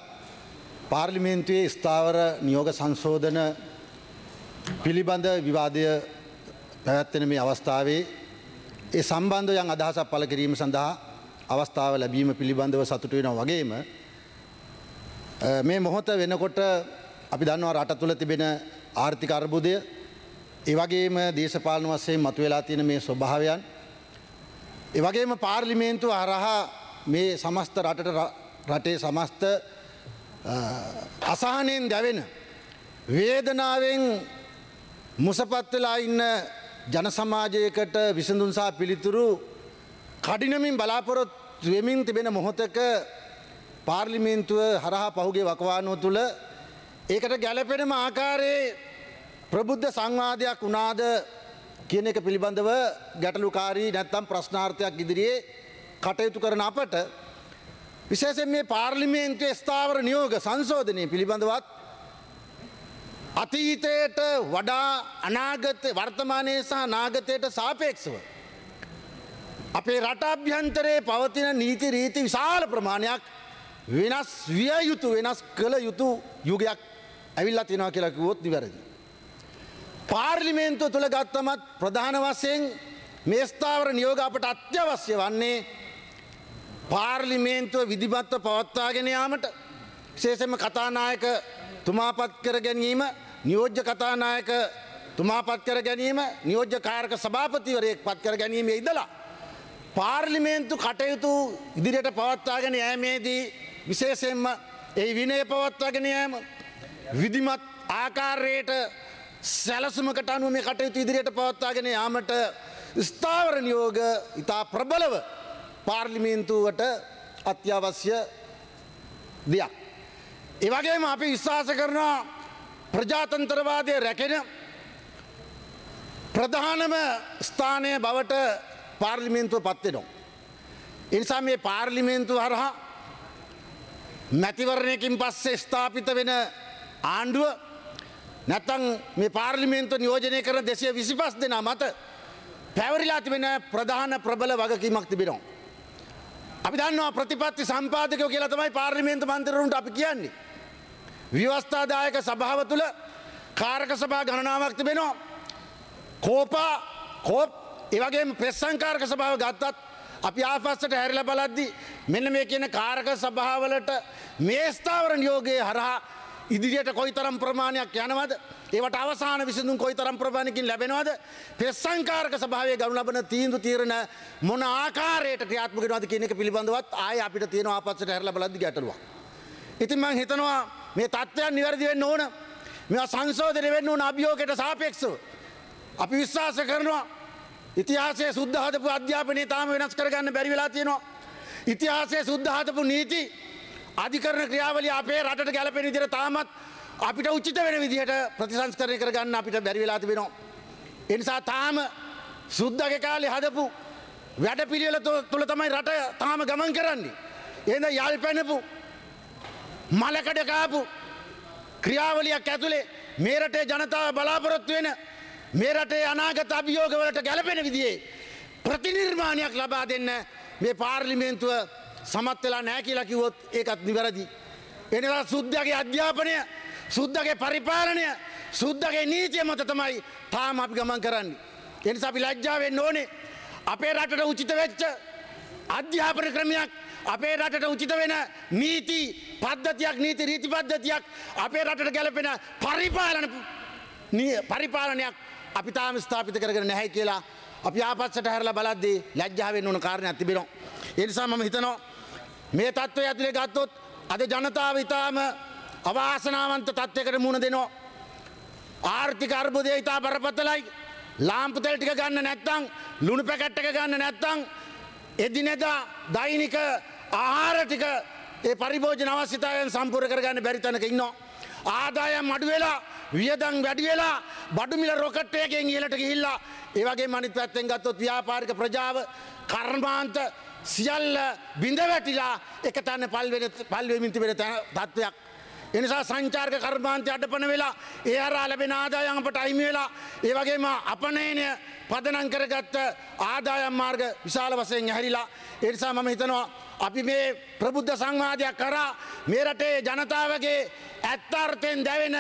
Speaker 9: පාර්ලිමේන්තුවේ ස්ථාවර නියෝග සංශෝධන පිළිබඳ විවාදය පැවැත්වෙන මේ අවස්ථාවේ ඒ සම්බන්ධ යම් අදහසක් පළ කිරීම සඳහා අවස්ථාව ලැබීම පිළිබඳව සතුටු වෙනවා වගේම මේ මොහොත වෙනකොට අපි දන්නවා රට තුළ තිබෙන ආර්ථික අර්බුදය ඒ වගේම දේශපාලන වශයෙන් මතුවලා තියෙන මේ ස්වභාවයන් ඒ වගේම පාර්ලිමේන්තුව හරහා මේ සමස්ත රටට රටේ සමස්ත අසහනෙන් දැවෙන වේදනාවෙන් මුසපත් වෙලා ඉන්න ජන සමාජයකට විසඳුම් සහ පිළිතුරු කඩිනමින් බලාපොරොත්තු වෙමින් තිබෙන මොහොතක පාර්ලිමේන්තුව හරහා පහුගිය වකවානුව තුළ ඒකට ගැළපෙනම ආකාරයේ ප්‍රබුද්ධ සංවාදයක් වුණාද කියන එක පිළිබඳව ගැටලුකාරී නැත්නම් ප්‍රශ්නාර්ථයක් ඉදිරියේ කටයුතු කරන අපට විශේෂයෙන් මේ පාර්ලිමේන්තුවේ ස්ථාවර නියෝග සංශෝධනය පිළිබඳවත් අතීතයට වඩා අනාගත වර්තමානයේ සහ අනාගතයට සාපේක්ෂව අපේ රට අභ්‍යන්තරයේ පවතින නීති රීති විශාල ප්‍රමාණයක් වෙනස් විය යුතු වෙනස් කළ යුතු යුගයක් ඇවිල්ලා තියෙනවා කියලා කිව්වොත් නිවැරදි. පාර්ලිමේන්තුව තුළ ගත්තමත් ප්‍රධාන වශයෙන් මේ ස්ථාවර නියෝග අපට අත්‍යවශ්‍ය වන්නේ පාර්ලිමේන්තුව විධිමත්ව පවත්වාගෙන යාමට විශේෂයෙන්ම කතානායක තුමාපත් කර ගැනීම නියෝජ්‍ය කතානායක තුමාපත් කර ගැනීම නියෝජ්‍ය කාරක සභාපතිවරයෙක් පත් කර ගැනීම ඉදලා පාර්ලිමේන්තු කටයුතු ඉදිරියට පවත්වාගෙන යෑමේදී විශේෂයෙන්ම ඒ විනය පවත්වාගෙන යෑම විධිමත් ආකාරයට සැලසුමකට අනුව මේ කටයුතු ඉදිරියට පවත්වාගෙන යාමට ස්ථාවර නියෝග ඉතා ප්‍රබලව පාර්ලිමේන්තුවට අත්‍යවශ්‍ය දෙයක්. ඒ වගේම අපි විශ්වාස කරනවා ප්‍රජාතන්ත්‍රවාදය රැකෙන ප්‍රධානම ස්ථානය බවට පාර්ලිමේන්තුව පත් වෙනවා. ඒ නිසා මේ පාර්ලිමේන්තුව හරහා මැතිවරණයකින් පස්සේ ස්ථාපිත වෙන ආණ්ඩුව නැත්නම් මේ පාර්ලිමේන්තුව නියෝජනය කරන දෙසිය විසිපස් දෙනා මත පැවරිලා තිබෙන ප්‍රධාන ප්‍රබල වගකීමක් තිබෙනවා. අපි දන්නවා ප්‍රතිපත්ති සම්පාදකයෝ කියලා තමයි පාර්ලිමේන්තු මන්ත්‍රීවරුන්ට අපි කියන්නේ. ව්‍යවස්ථාදායක සභාව තුළ කාරක සභා ගණනාවක් තිබෙනවා. කෝපා කෝප් ඒ වගේම ප්‍රෙස් සංකාරක සභාව ගත්තත් අපි ආපස්සට හැරිලා බලද්දී මෙන්න මේ කියන කාරක සභාවලට මේ ස්ථාවර නියෝගයේ හරහා ඉදිරියට කොයිතරම් ප්‍රමාණයක් යනවද? ඒවට අවසාන විසඳුම් කොයිතරම් ප්‍රමාණයකින් ලැබෙනවද? ප්‍රෙස් සංකාරක සභාවේ ගනු ලබන තීන්දුව తీරන මොන ආකාරයට ක්‍රියාත්මක වෙනවද කියන එක පිළිබඳවත් ආයේ අපිට තියෙන ආපස්සට හැරිලා බලද්දී ගැටලුවක්. ඉතින් මම හිතනවා මේ තත්ත්වයන් නිවැරදි වෙන්න ඕන. මේවා සංශෝධනය වෙන්න ඕන අභියෝගයට සාපේක්ෂව. අපි විශ්වාස කරනවා ඉතිහාසයේ සුද්ධ හදපු අධ්‍යාපනය තාම වෙනස් කරගන්න බැරි වෙලා තියෙනවා. ඉතිහාසයේ සුද්ධ හදපු නීති අධිකරණ ක්‍රියාවලිය අපේ රටට ගැලපෙන විදිහට තාමත් අපිට උචිත වෙන විදිහට ප්‍රතිසංස්කරණය කරගන්න අපිට බැරි වෙලා තිබෙනවා. ඒ නිසා තාම සුද්ධගේ කාලේ හදපු වැඩපිළිවෙල තුළ තමයි රට තාම ගමන් කරන්නේ. එහෙනම් යල් පැනපු මලකඩ කාපු ක්‍රියාවලියක් ඇතුලේ මේ රටේ ජනතාව බලාපොරොත්තු වෙන මේ රටේ අනාගත අභියෝගවලට ගැලපෙන විදිහේ ප්‍රතිනිර්මාණයක් ලබා දෙන්න මේ පාර්ලිමේන්තුව සමත් වෙලා නැහැ කියලා කිව්වොත් ඒකත් නිවැරදි. එනවා සුද්ධගේ අධ්‍යාපනය, සුද්ධගේ පරිපාලනය, සුද්ධගේ නීතිය මත තමයි තාම අපි ගමන් කරන්නේ. ඒ නිසා අපි ලැජ්ජා වෙන්න ඕනේ. අපේ රටට උචිත වෙච්ච අධ්‍යාපන ක්‍රමයක්, අපේ රටට උචිත වෙන නීති පද්ධතියක්, නීති රීති පද්ධතියක්, අපේ රටට ගැලපෙන පරිපාලන පරිපාලනයක් අපි තාම ස්ථාපිත කරගෙන නැහැ කියලා අපි ආපස්සට හැරලා බලද්දී ලැජ්ජා වෙන්න ඕන කාරණයක් තිබෙනවා. ඒ නිසා මම හිතනවා මේ තත්ත්වය ඇතුලේ ගත්තොත් අද ජනතාව ඉතාම අවාසනාවන්ත තත්ත්වයකට මුහුණ දෙනවා. ආර්ථික අර්බුදය ඉතා බරපතලයි. ලාම්පු තෙල් ටික ගන්න නැත්නම්, ලුණු පැකට් එක ගන්න නැත්නම් එදිනෙදා දෛනික ආහාර ටික ඒ පරිභෝජන අවශ්‍යතාවයන් සම්පූර්ණ කරගන්න බැරි තැනක ඉන්නවා. ආදායම් අඩු වෙලා, වියදම් වැඩි වෙලා, බඩු මිල රොකට් එකකින් ඉහළට ගිහිල්ලා, ඒ වගේම අනිත් පැත්තෙන් ගත්තොත් ව්‍යාපාරික ප්‍රජාව කර්මාන්ත සියල්ල බිඳ වැටිලා එක තැන පල් වෙන පල් වෙමින් තිබෙන තත්ත්වයක්. ඒ නිසා සංචාරක කර්මාන්තය අඩපණ වෙලා, ඒ හරහා ලැබෙන ආදායම් අපට අහිමි වෙලා, ඒ වගේම අපනයනය පදනම් කරගත්ත ආදායම් මාර්ග විශාල වශයෙන් ඇහැරිලා. ඒ නිසා මම හිතනවා අපි මේ ප්‍රබුද්ධ සංවාදයක් කරා මේ රටේ ජනතාවගේ ඇත්තාර්ථයෙන් දැවෙන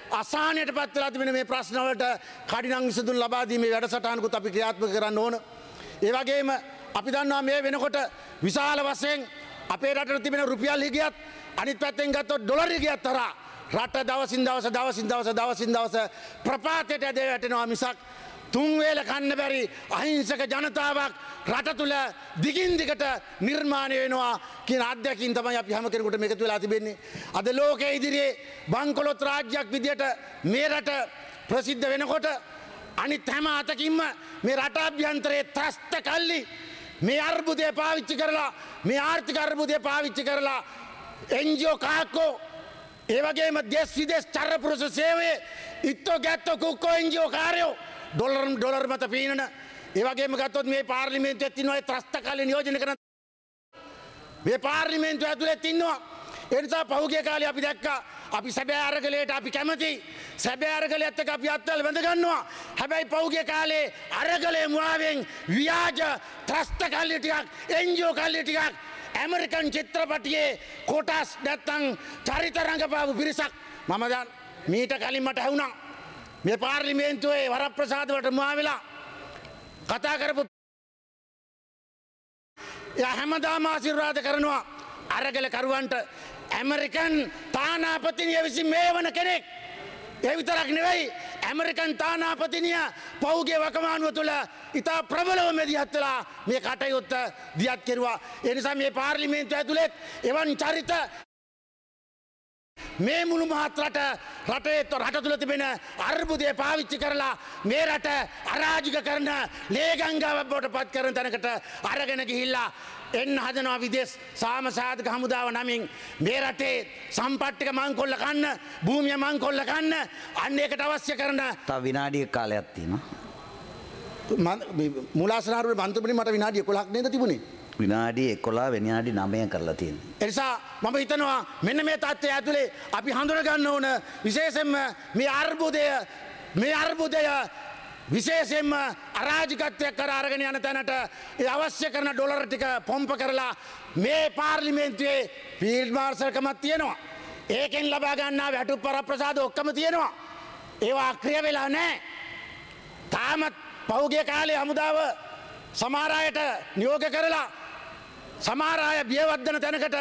Speaker 9: අසහනයට පත් වෙලා තිබෙන මේ ප්‍රශ්නවලට කඩිනම් විසඳුම් ලබා දීමේ වැඩසටහනකුත් අපි ක්‍රියාත්මක කරන්න ඕන. ඒ වගේම අපි දන්නවා මේ වෙනකොට විශාල වශයෙන් අපේ රටට තිබෙන රුපියල් හිගියත් අනිත් පැත්තෙන් ගත්තොත් ඩොලර් හිගියත් තරහා රට දවසින් දවස දවසින් දවස දවසින් දවස ප්‍රපාතයට ඇද වැටෙනවා මිසක් තුන් වේල කන්න බැරි අහිංසක ජනතාවක් රට තුල දිගින් දිගට නිර්මාණය වෙනවා කියන අත්දැකීම් තමයි අපි හැම කෙනෙකුටම එකතු වෙලා තිබෙන්නේ. අද ලෝකයේ ඉදිරියේ බංකොලොත් රාජ්‍යයක් විදියට මේ රට ප්‍රසිද්ධ වෙනකොට අනිත් හැම අතකින්ම මේ රට අභ්‍යන්තරයේ ත්‍රස්ත කල්ලි මේ අර්බුදය පාවිච්චි කරලා මේ ආර්ථික අර්බුදය පාවිච්චි කරලා එන් ජී ඕ කාක්කෝ ඒ වගේම දේශ විදේශ චරපුරුෂ සේවයේ ඉත්තෝ ගැත්තෝ කුක්කෝ එන් ජී ඕ කාර්යෝ ඩොලර් ඩොලර් මත පීනන ඒ වගේම ගත්තොත් මේ පාර්ලිමේන්තුවේ තිනවා ඒ ත්‍රස්ත කාලේ නියෝජනය කරන මේ පාර්ලිමේන්තුව ඇතුලේ තින්නවා. ඒ නිසා පහුගිය කාලේ අපි දැක්කා අපි සැබෑ අරගලයට අපි කැමති සැබෑ අරගලයත් එක්ක අපි අත්වල බැඳ ගන්නවා. හැබැයි පහුගිය කාලේ අරගලයේ මුවාවෙන් ව්‍යාජ ත්‍රස්ත කාලේ ටිකක් එන් ජී ඕ කාලේ ටිකක් ඇමරිකන් චිත්‍රපටියේ කොටස් නැත්තම් චරිත රංගපාපු පිරිසක් මම දැන් මීට කලින් මට ඇහුණා මේ පාර්ලිමේන්තුවේ වරප්‍රසාද වලට මුවා වෙලා කතා කරපු යා හැමදාම ආශිර්වාද කරනවා අරගල කරුවන්ට ඇමරිකන් තානාපතිනිය විසින් මේවන කෙනෙක්. ඒ විතරක් නෙවෙයි ඇමරිකන් තානාපතිනිය පෞගේ වකමානුව තුළ ඉතා ප්‍රබලව මෙදිහත් වෙලා මේ කටයුත්ත දියත් කෙරුවා. ඒ නිසා මේ පාර්ලිමේන්තුව ඇතුළේ එවන් චරිත මේ මුළු මහත් රට රටේ රට තුළ තිබෙන අර්බුදය පාවිච්චි කරලා මේ රට අරාජික කරන ලේගංගාවක් බවට පත් කරන තැනකට අරගෙන ගිහිල්ලා එන්න හදනවා විදේශ සාමසාධක හමුදාව නමින් මේ රටේ සම්පත්තික මංකොල්ල කන්න භූමිය මංකොල්ල කන්න අන්න ඒකට අවශ්‍ය කරන
Speaker 5: තව විනාඩියක් කාලයක් තියෙනවා.
Speaker 9: මූලාසනාරුවේ මන්ත්‍රපති මට විනාඩි එකොළහක් නේද තිබුණේ?
Speaker 5: විනාඩි එකොළහ විනාඩි නවය කරලා තියෙනවා.
Speaker 9: ඒ නිසා මම හිතනවා මෙන්න මේ තත්ත්වය ඇතුලේ අපි හඳුන ගන්න ඕන විශේෂයෙන්ම මේ අර්බුදය මේ අර්බුදය විශේෂයෙන්ම අරාජිකත්වයක් කර අරගෙන යන තැනට ඒ අවශ්‍ය කරන ඩොලර් ටික පොම්ප කරලා මේ පාර්ලිමේන්තුවේ ෆීල්ඩ් මාර්ෂල්කමක් තියෙනවා. ඒකෙන් ලබා ගන්නා වැටුප් පරප්‍රසාද ඔක්කොම තියෙනවා. ඒවා ක්‍රිය වෙලා නැහැ. තාමත් පහුගිය කාලේ හමුදාව සමහර අයට නියෝග කරලා සමහර අය බියවද්දන තැනකට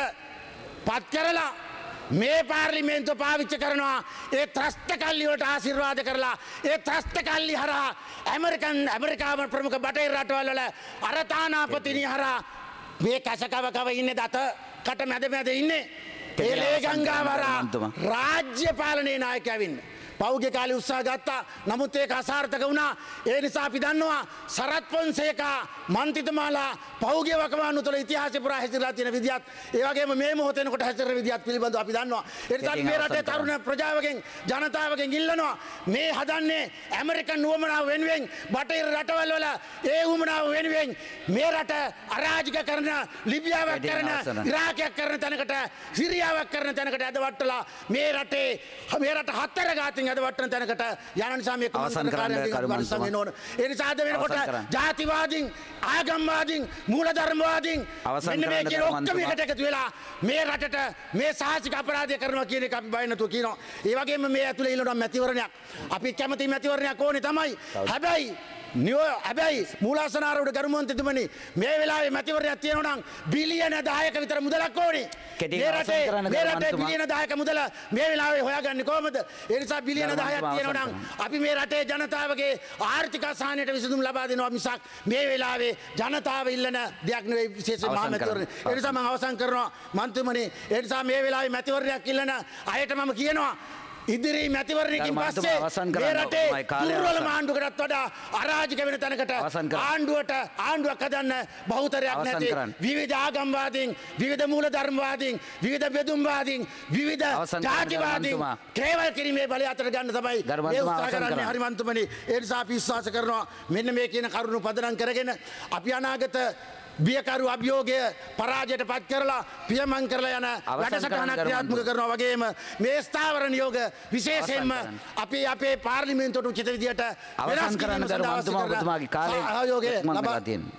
Speaker 9: පත් කරලා මේ පාර්ලිමේන්තුව පාවිච්චි කරනවා ඒ ත්‍රස්ත කල්ලි වලට ආශිර්වාද කරලා ඒ ත්‍රස්ත කල්ලි හරහා ඇමරිකන් ඇමරිකාව ප්‍රමුඛ බටහිර රටවල් වල අර තානාපතිනි හරහා මේ කසකව කව ඉන්නේ දත කට මැද මැද ඉන්නේ ඒ ලේගංගාව හරහා රාජ්‍ය පාලනයේ නායකයව ඉන්නේ. පෞගේ කාලේ උත්සාහ ගත්තා. නමුත් ඒක අසාර්ථක වුණා. ඒ නිසා අපි දන්නවා සරත් පොන්සේකා මන්ත්‍රීතුමාලා පෞගේ වකවානු තුළ ඉතිහාසය පුරා හැසිරලා තියෙන විදියත් ඒ වගේම මේ මොහොතේන කොට හැසිරෙන විදියත් පිළිබඳව අපි දන්නවා. ඒ නිසා මේ රටේ තරුණ ප්‍රජාවගෙන් ජනතාවගෙන් ඉල්ලනවා මේ හදන්නේ ඇමරිකන් උවමනාව වෙනුවෙන් බටහිර රටවල් වල ඒ උවමනාව වෙනුවෙන් මේ රට අරාජික කරන ලිබියාවක් කරන ඉරාකයක් කරන තැනකට සිරියාවක් කරන තැනකට ඇදවට්ටලා මේ රටේ මේ රට හතර ගාතින් අද වටන තැනකට යන නිසා මේ කොමන්ත්‍රණකාරයන් ඕන. ඒ නිසා අද වෙනකොට ජාතිවාදීන් ආගම්වාදීන් මූලධර්මවාදීන් මෙන්න මේ කියන ඔක්කොම එකට එකතු වෙලා මේ රටට මේ සාහසික අපරාධය කරනවා කියන එක අපි බය නැතුව කියනවා. ඒ වගේම මේ ඇතුලේ ඉල්ලනවා මැතිවරණයක්. අපි කැමති මැතිවරණයක් ඕනේ තමයි. හැබැයි නියෝ හැබැයි මූලාසනාරුවට ගරුමන්ත්‍රීතුමනි මේ වෙලාවේ මැතිවරණයක් තියෙනවා නම් බිලියන දහයක විතර මුදලක් ඕනේ. මේ රටේ මේ රටේ බිලියන දහයක මුදල මේ වෙලාවේ හොයාගන්නේ කොහොමද? ඒ නිසා බිලියන දහයක් තියෙනවා නම් අපි මේ රටේ ජනතාවගේ ආර්ථික අසහනයට විසඳුම් ලබා දෙනවා මිසක් මේ වෙලාවේ ජනතාව ඉල්ලන දෙයක් නෙවෙයි විශේෂයෙන් මහා මැතිවරණය. ඒ නිසා මම අවසන් කරනවා මන්ත්‍රීතුමනි. ඒ නිසා මේ වෙලාවේ මැතිවරණයක් ඉල්ලන අයට මම කියනවා ඉදිරි මැතිවරණයකින් පස්සේ මේ රටේ දුර්වල ආණ්ඩුවකටත් වඩා අරාජික වෙන තැනකට ආණ්ඩුවට ආණ්ඩුවක් හදන්න බහුතරයක් නැති විවිධ ආගම්වාදීන් විවිධ මූලධර්මවාදීන් විවිධ බෙදුම්වාදීන් විවිධ ජාතිවාදීන් කේවල් කිරීමේ බලය අතර ගන්න තමයි මේ උත්සාහ කරන්නේ. හරිමන්තුමනි. ඒ නිසා අපි විශ්වාස කරනවා මෙන්න මේ කියන කරුණු පදනම් කරගෙන අපි අනාගත බියකරු අභියෝගය පරාජයට පත් කරලා පියමන් කරලා යන වැඩසටහනක් ක්‍රියාත්මක කරනවා වගේම මේ ස්ථාවර නියෝග විශේෂයෙන්ම අපි අපේ පාර්ලිමේන්තුවට උචිත විදියට වෙනස් කරන්න
Speaker 5: ඔබතුමාගේ කාලය ලබා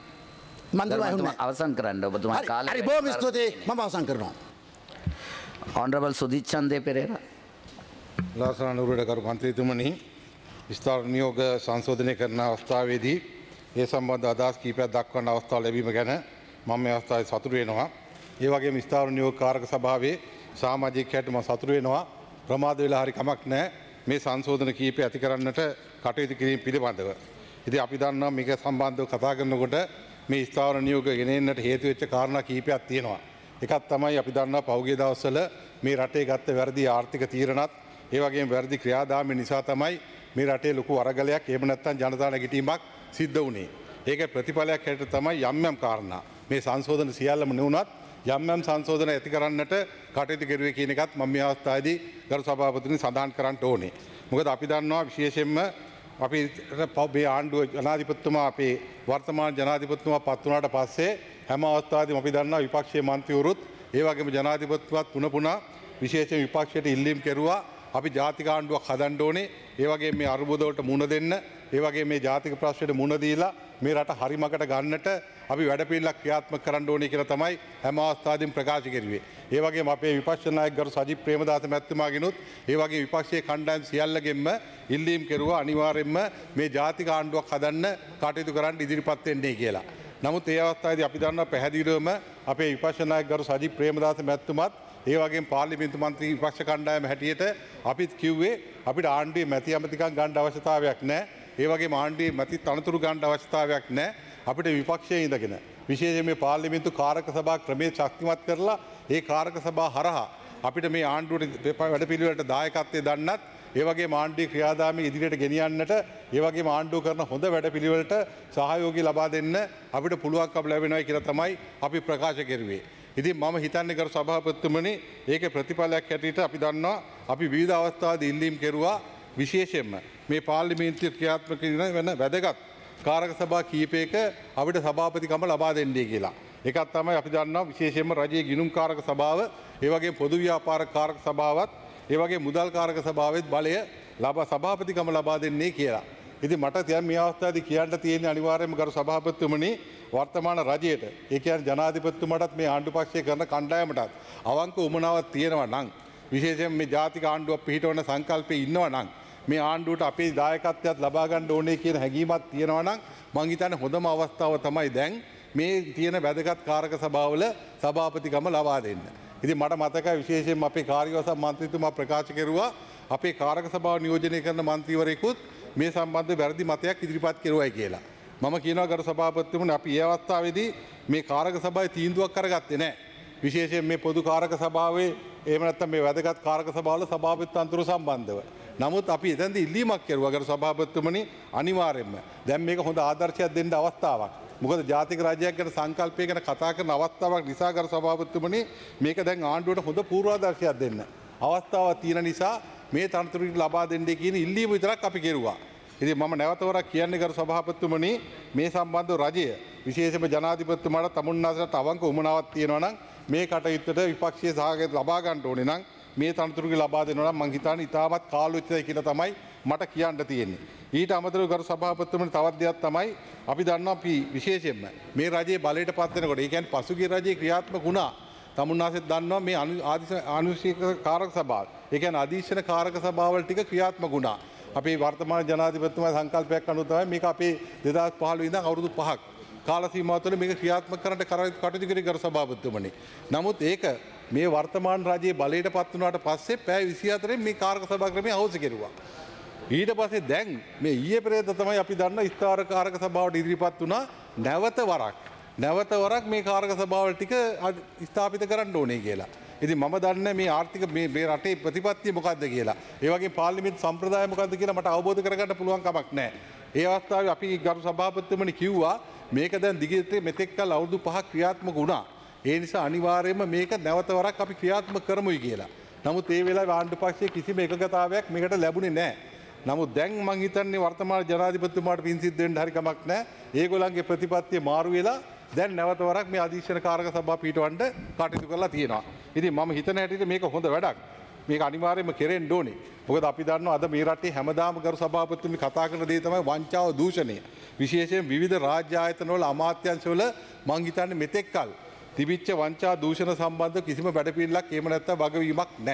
Speaker 5: තියෙනවා. අවසන් කරන්න ඔබතුමාගේ කාලය.
Speaker 9: හරි බොහොම ස්තුතියි. මම අවසන් කරනවා.
Speaker 5: Honorable Sudhit Chandra Pereira.
Speaker 10: ලාසන නුවරකරු මන්ත්‍රීතුමනි විස්තර නියෝග සංශෝධනය කරන අවස්ථාවේදී ඒ සම්බන්ධ අදහස් කීපයක් දක්වන අවස්ථාව ලැබීම ගැන මම මේ අවස්ථාවේ සතුටු වෙනවා. ඒ වගේම විස්තර නියෝග කාරක සභාවේ සමාජිකයට මම සතුටු වෙනවා. ප්‍රමාද වෙලා හරි කමක් නැහැ මේ සංශෝධන කීපය ඇති කරන්නට කටයුතු කිරීම පිළිබඳව. ඉතින් අපි දන්නවා මේක සම්බන්ධව කතා කරනකොට මේ විස්තර නියෝග ගෙනෙන්නට හේතු වෙච්ච කාරණා කීපයක් තියෙනවා. එකක් තමයි අපි දන්නවා පහුගිය දවස්වල මේ රටේ ගත්ත වැරදි ආර්ථික තීරණත් ඒ වගේම වැරදි ක්‍රියාදාම නිසා තමයි මේ රටේ ලොකු අරගලයක් එහෙම නැත්නම් ජනතා නැගිටීමක් සිද්ධ වුණේ. ඒක ප්‍රතිඵලයක් හැටියට තමයි යම් යම් කාරණා මේ සංශෝධන සියල්ලම නෙවුනත් යම් යම් සංශෝධන ඇති කරන්නට කටයුතු කෙරුවේ කියන එකත් මම මේ අවස්ථාවේදී ගරු සභාපතිතුමනි සඳහන් කරන්න ඕනේ. මොකද අපි දන්නවා විශේෂයෙන්ම අපි මේ ආණ්ඩුව ජනාධිපතිතුමා අපේ වර්තමාන ජනාධිපතිතුමා පත් වුණාට පස්සේ හැම අවස්ථාවකදීම අපි දන්නවා විපක්ෂයේ මන්ත්‍රීවරුත් ඒ වගේම ජනාධිපතිතුමාත් පුන පුනා විශේෂයෙන් විපක්ෂයට ඉල්ලීම් කෙරුවා අපි ජාතික ආණ්ඩුවක් හදන්න ඕනේ. ඒ වගේම මේ අරුබුද වලට මුහුණ දෙන්න, ඒ වගේම මේ ජාතික ප්‍රශ්නෙට මුහුණ දීලා මේ රට හරිමකට ගන්නට අපි වැඩපිළිවෙලක් ක්‍රියාත්මක කරන්න ඕනේ කියලා තමයි හැම අවස්ථාවෙදීම ප්‍රකාශ කෙරුවේ. ඒ වගේම අපේ විපක්ෂ நாயක ගරු සජිත් ප්‍රේමදාස මැතිතුමාගෙනුත් ඒ වගේ විපක්ෂයේ කණ්ඩායම් සියල්ලගෙන්ම ඉල්ලීම් කෙරුවා අනිවාර්යයෙන්ම මේ ජාතික ආණ්ඩුවක් හදන්න කටයුතු කරන්න ඉදිරිපත් වෙන්නේ කියලා. නමුත් ඒ අවස්ථාවේදී අපි දන්නවා පැහැදිලිවම අපේ විපක්ෂ நாயක ගරු සජිත් ප්‍රේමදාස මැතිතුමාත් ඒ වගේම පාර්ලිමේන්තු මන්ත්‍රී විපක්ෂ කණ්ඩායම හැටියට අපිත් කිව්වේ අපිට ආණ්ඩුවේ මැති ඇමතිකම් ගන්න අවශ්‍යතාවයක් නැහැ. ඒ වගේම ආණ්ඩුවේ මැති තනතුරු ගන්න අවශ්‍යතාවයක් නැහැ. අපිට විපක්ෂයේ ඉඳගෙන විශේෂයෙන් මේ පාර්ලිමේන්තු කාරක සභා ක්‍රමයේ ශක්තිමත් කරලා ඒ කාරක සභා හරහා අපිට මේ ආණ්ඩුවට වැඩපිළිවෙලට දායකත්වයේ දන්නත් ඒ වගේම ආණ්ඩුවේ ක්‍රියාදාමයේ ඉදිරියට ගෙනියන්නට ඒ වගේම ආණ්ඩුව කරන හොඳ වැඩපිළිවෙලට සහයෝගය ලබා දෙන්න අපිට පුළුවන්කම ලැබෙනවා කියලා තමයි අපි ප්‍රකාශ කරුවේ. ඉතින් මම හිතන්නේ කරු සභාපතිතුමනි ඒකේ ප්‍රතිඵලයක් හැටියට අපි දන්නවා අපි විවිධ අවස්ථාවලදී ඉල්ලීම් කෙරුවා විශේෂයෙන්ම මේ පාර්ලිමේන්තුවේ ක්‍රියාත්මක වෙන වැදගත් කාරක සභා කීපයක අපිට සභාපතිකම ලබා දෙන්නේ කියලා. එකක් තමයි අපි දන්නවා විශේෂයෙන්ම රජයේ ගිණුම් කාරක සභාව, ඒ වගේම පොදු ව්‍යාපාර කාරක සභාවත්, ඒ වගේම මුදල් කාරක සභාවෙත් බලය ලබා සභාපතිකම ලබා දෙන්නේ කියලා. ඉතින් මට දැන් මේ අවස්ථාවේදී කියන්න තියෙන්නේ අනිවාර්යයෙන්ම ගරු සභාපතිතුමනි වර්තමාන රජයට ඒ කියන්නේ ජනාධිපතිතුමාටත් මේ ආණ්ඩු පක්ෂය කරන කණ්ඩායමටත් අවංක උමනාවක් තියෙනවා නම් විශේෂයෙන් මේ ජාතික ආණ්ඩුවක් පිහිටවන සංකල්පයේ ඉන්නවා නම් මේ ආණ්ඩුවට අපේ දායකත්වයක් ලබා ගන්න ඕනේ කියන හැඟීමක් තියෙනවා නම් මං හිතන්නේ හොඳම අවස්ථාව තමයි දැන් මේ තියෙන වැදගත් කාරක සභාවල සභාපතිකම ලබා දෙන්න. ඉතින් මට මතකයි විශේෂයෙන්ම අපේ කාර්යවසම් මන්ත්‍රීතුමා ප්‍රකාශ කෙරුවා අපේ කාරක සභාව නියෝජනය කරන මන්ත්‍රීවරයෙකුත් මේ සම්බන්ධ වැරදි මතයක් ඉදිරිපත් කෙරුවයි කියලා. මම කියනවා ගරු සභාපතිතුමනි අපි ඒ අවස්ථාවේදී මේ කාරක සභාවේ තීන්දුවක් කරගත්තේ නැහැ. විශේෂයෙන් මේ පොදු කාරක සභාවේ එහෙම නැත්නම් මේ වැදගත් කාරක සභාවල සභාපති තන්ත්‍ර සම්බන්ධව. නමුත් අපි එතෙන්දී ඉල්ලීමක් කෙරුවා ගරු සභාපතිතුමනි අනිවාර්යයෙන්ම දැන් මේක හොඳ ආදර්ශයක් දෙන්න අවස්ථාවක්. මොකද ජාතික රාජ්‍යයක් ගැන සංකල්පය ගැන කතා කරන අවස්ථාවක් නිසා ගරු සභාපතිතුමනි මේක දැන් ආණ්ඩුවට හොඳ පූර්වාදර්ශයක් දෙන්න අවස්ථාවක් තියෙන නිසා මේ තනතුරු ලබා දෙන්නේ කියන ඉල්ලීම විතරක් අපි කෙරුවා. ඉතින් මම නැවතවරක් කියන්නේ ගරු සභාපතිතුමනි මේ සම්බන්ධව රජය විශේෂයෙන්ම ජනාධිපතිතුමාට තමුන්නාසලට අවංක උමනාවක් තියෙනවා නම් මේ කටයුත්තට විපක්ෂයේ සහයෝගය ලබා ගන්න ඕනේ නම් මේ තනතුරු ලබා දෙනවා නම් මං හිතන්නේ ඉතාමත් කාලෝචිතයි කියලා තමයි මට කියන්න තියෙන්නේ. ඊට අමතරව ගරු සභාපතිතුමනි තවත් දෙයක් තමයි අපි දන්නවා අපි විශේෂයෙන්ම මේ රජයේ බලයට පත් වෙනකොට ඒ කියන්නේ පසුගිය රජයේ ක්‍රියාත්මක වුණා. තමුන්නාසෙත් දන්නවා මේ ආනුශික කාරක සභාව. ඒ කියන්නේ අධීක්ෂණ කාරක සභාවල් ටික ක්‍රියාත්මක වුණා. අපේ වර්තමාන ජනාධිපතිතුමා සංකල්පයක් අනුව තමයි මේක අපේ දෙදහස් පහළොව ඉඳන් අවුරුදු පහක් කාල සීමාව තුළ මේක ක්‍රියාත්මක කරන්න කටයුතු කරේ ගරු සභාපතිතුමනි. නමුත් ඒක මේ වර්තමාන රජයේ බලයට පත් වුණාට පස්සේ පැය විසිහතරෙන් මේ කාරක සභා ක්‍රමය අවශ්‍ය කෙරුවා. ඊට පස්සේ දැන් මේ ඊයේ පෙරේද තමයි අපි දන්න ස්ථාවර කාරක සභාවට ඉදිරිපත් වුණා නැවත වරක්. නැවත වරක් මේ කාරක සභාවල් ටික ස්ථාපිත කරන්න ඕනේ කියලා. ඉතින් මම දන්නේ මේ ආර්ථික මේ මේ රටේ ප්‍රතිපත්තිය මොකක්ද කියලා. ඒ වගේම පාර්ලිමේන්තු සම්ප්‍රදාය මොකක්ද කියලා මට අවබෝධ කරගන්න පුළුවන් කමක් නැහැ. ඒ අවස්ථාවේ අපි ගරු සභාපතිතුමනි කිව්වා මේක දැන් දිගට මෙතෙක් කල අවුරුදු පහක් ක්‍රියාත්මක වුණා. ඒ නිසා අනිවාර්යයෙන්ම මේක නැවත වරක් අපි ක්‍රියාත්මක කරමුයි කියලා. නමුත් ඒ වෙලාවේ ආණ්ඩු පක්ෂයේ කිසිම එකඟතාවයක් මේකට ලැබුණේ නැහැ. නමුත් දැන් මං හිතන්නේ වර්තමාන ජනාධිපතිතුමාට පින් සිද්ධ වෙන්න හරි කමක් නැහැ. ඒගොල්ලන්ගේ ප්‍රතිපත්තිය මාරු වෙලා දැන් නැවත වරක් මේ අධීක්ෂණ කාරක සභාව පිටවන්න කටයුතු කරලා තියෙනවා. ඉතින් මම හිතන හැටියට මේක හොඳ වැඩක්. මේක අනිවාර්යයෙන්ම කෙරෙන්න ඕනේ. මොකද අපි දන්නවා අද මේ රටේ හැමදාම ගරු සභාපතිතුමනි කතා කරන දේ තමයි වංචාව දූෂණය. විශේෂයෙන් විවිධ රාජ්‍ය ආයතනවල අමාත්‍යාංශවල මං හිතන්නේ මෙතෙක් කල තිබිච්ච වංචා දූෂණ සම්බන්ධ කිසිම වැඩපිළිවෙලක් එහෙම නැත්නම් වගවීමක් නැහැ.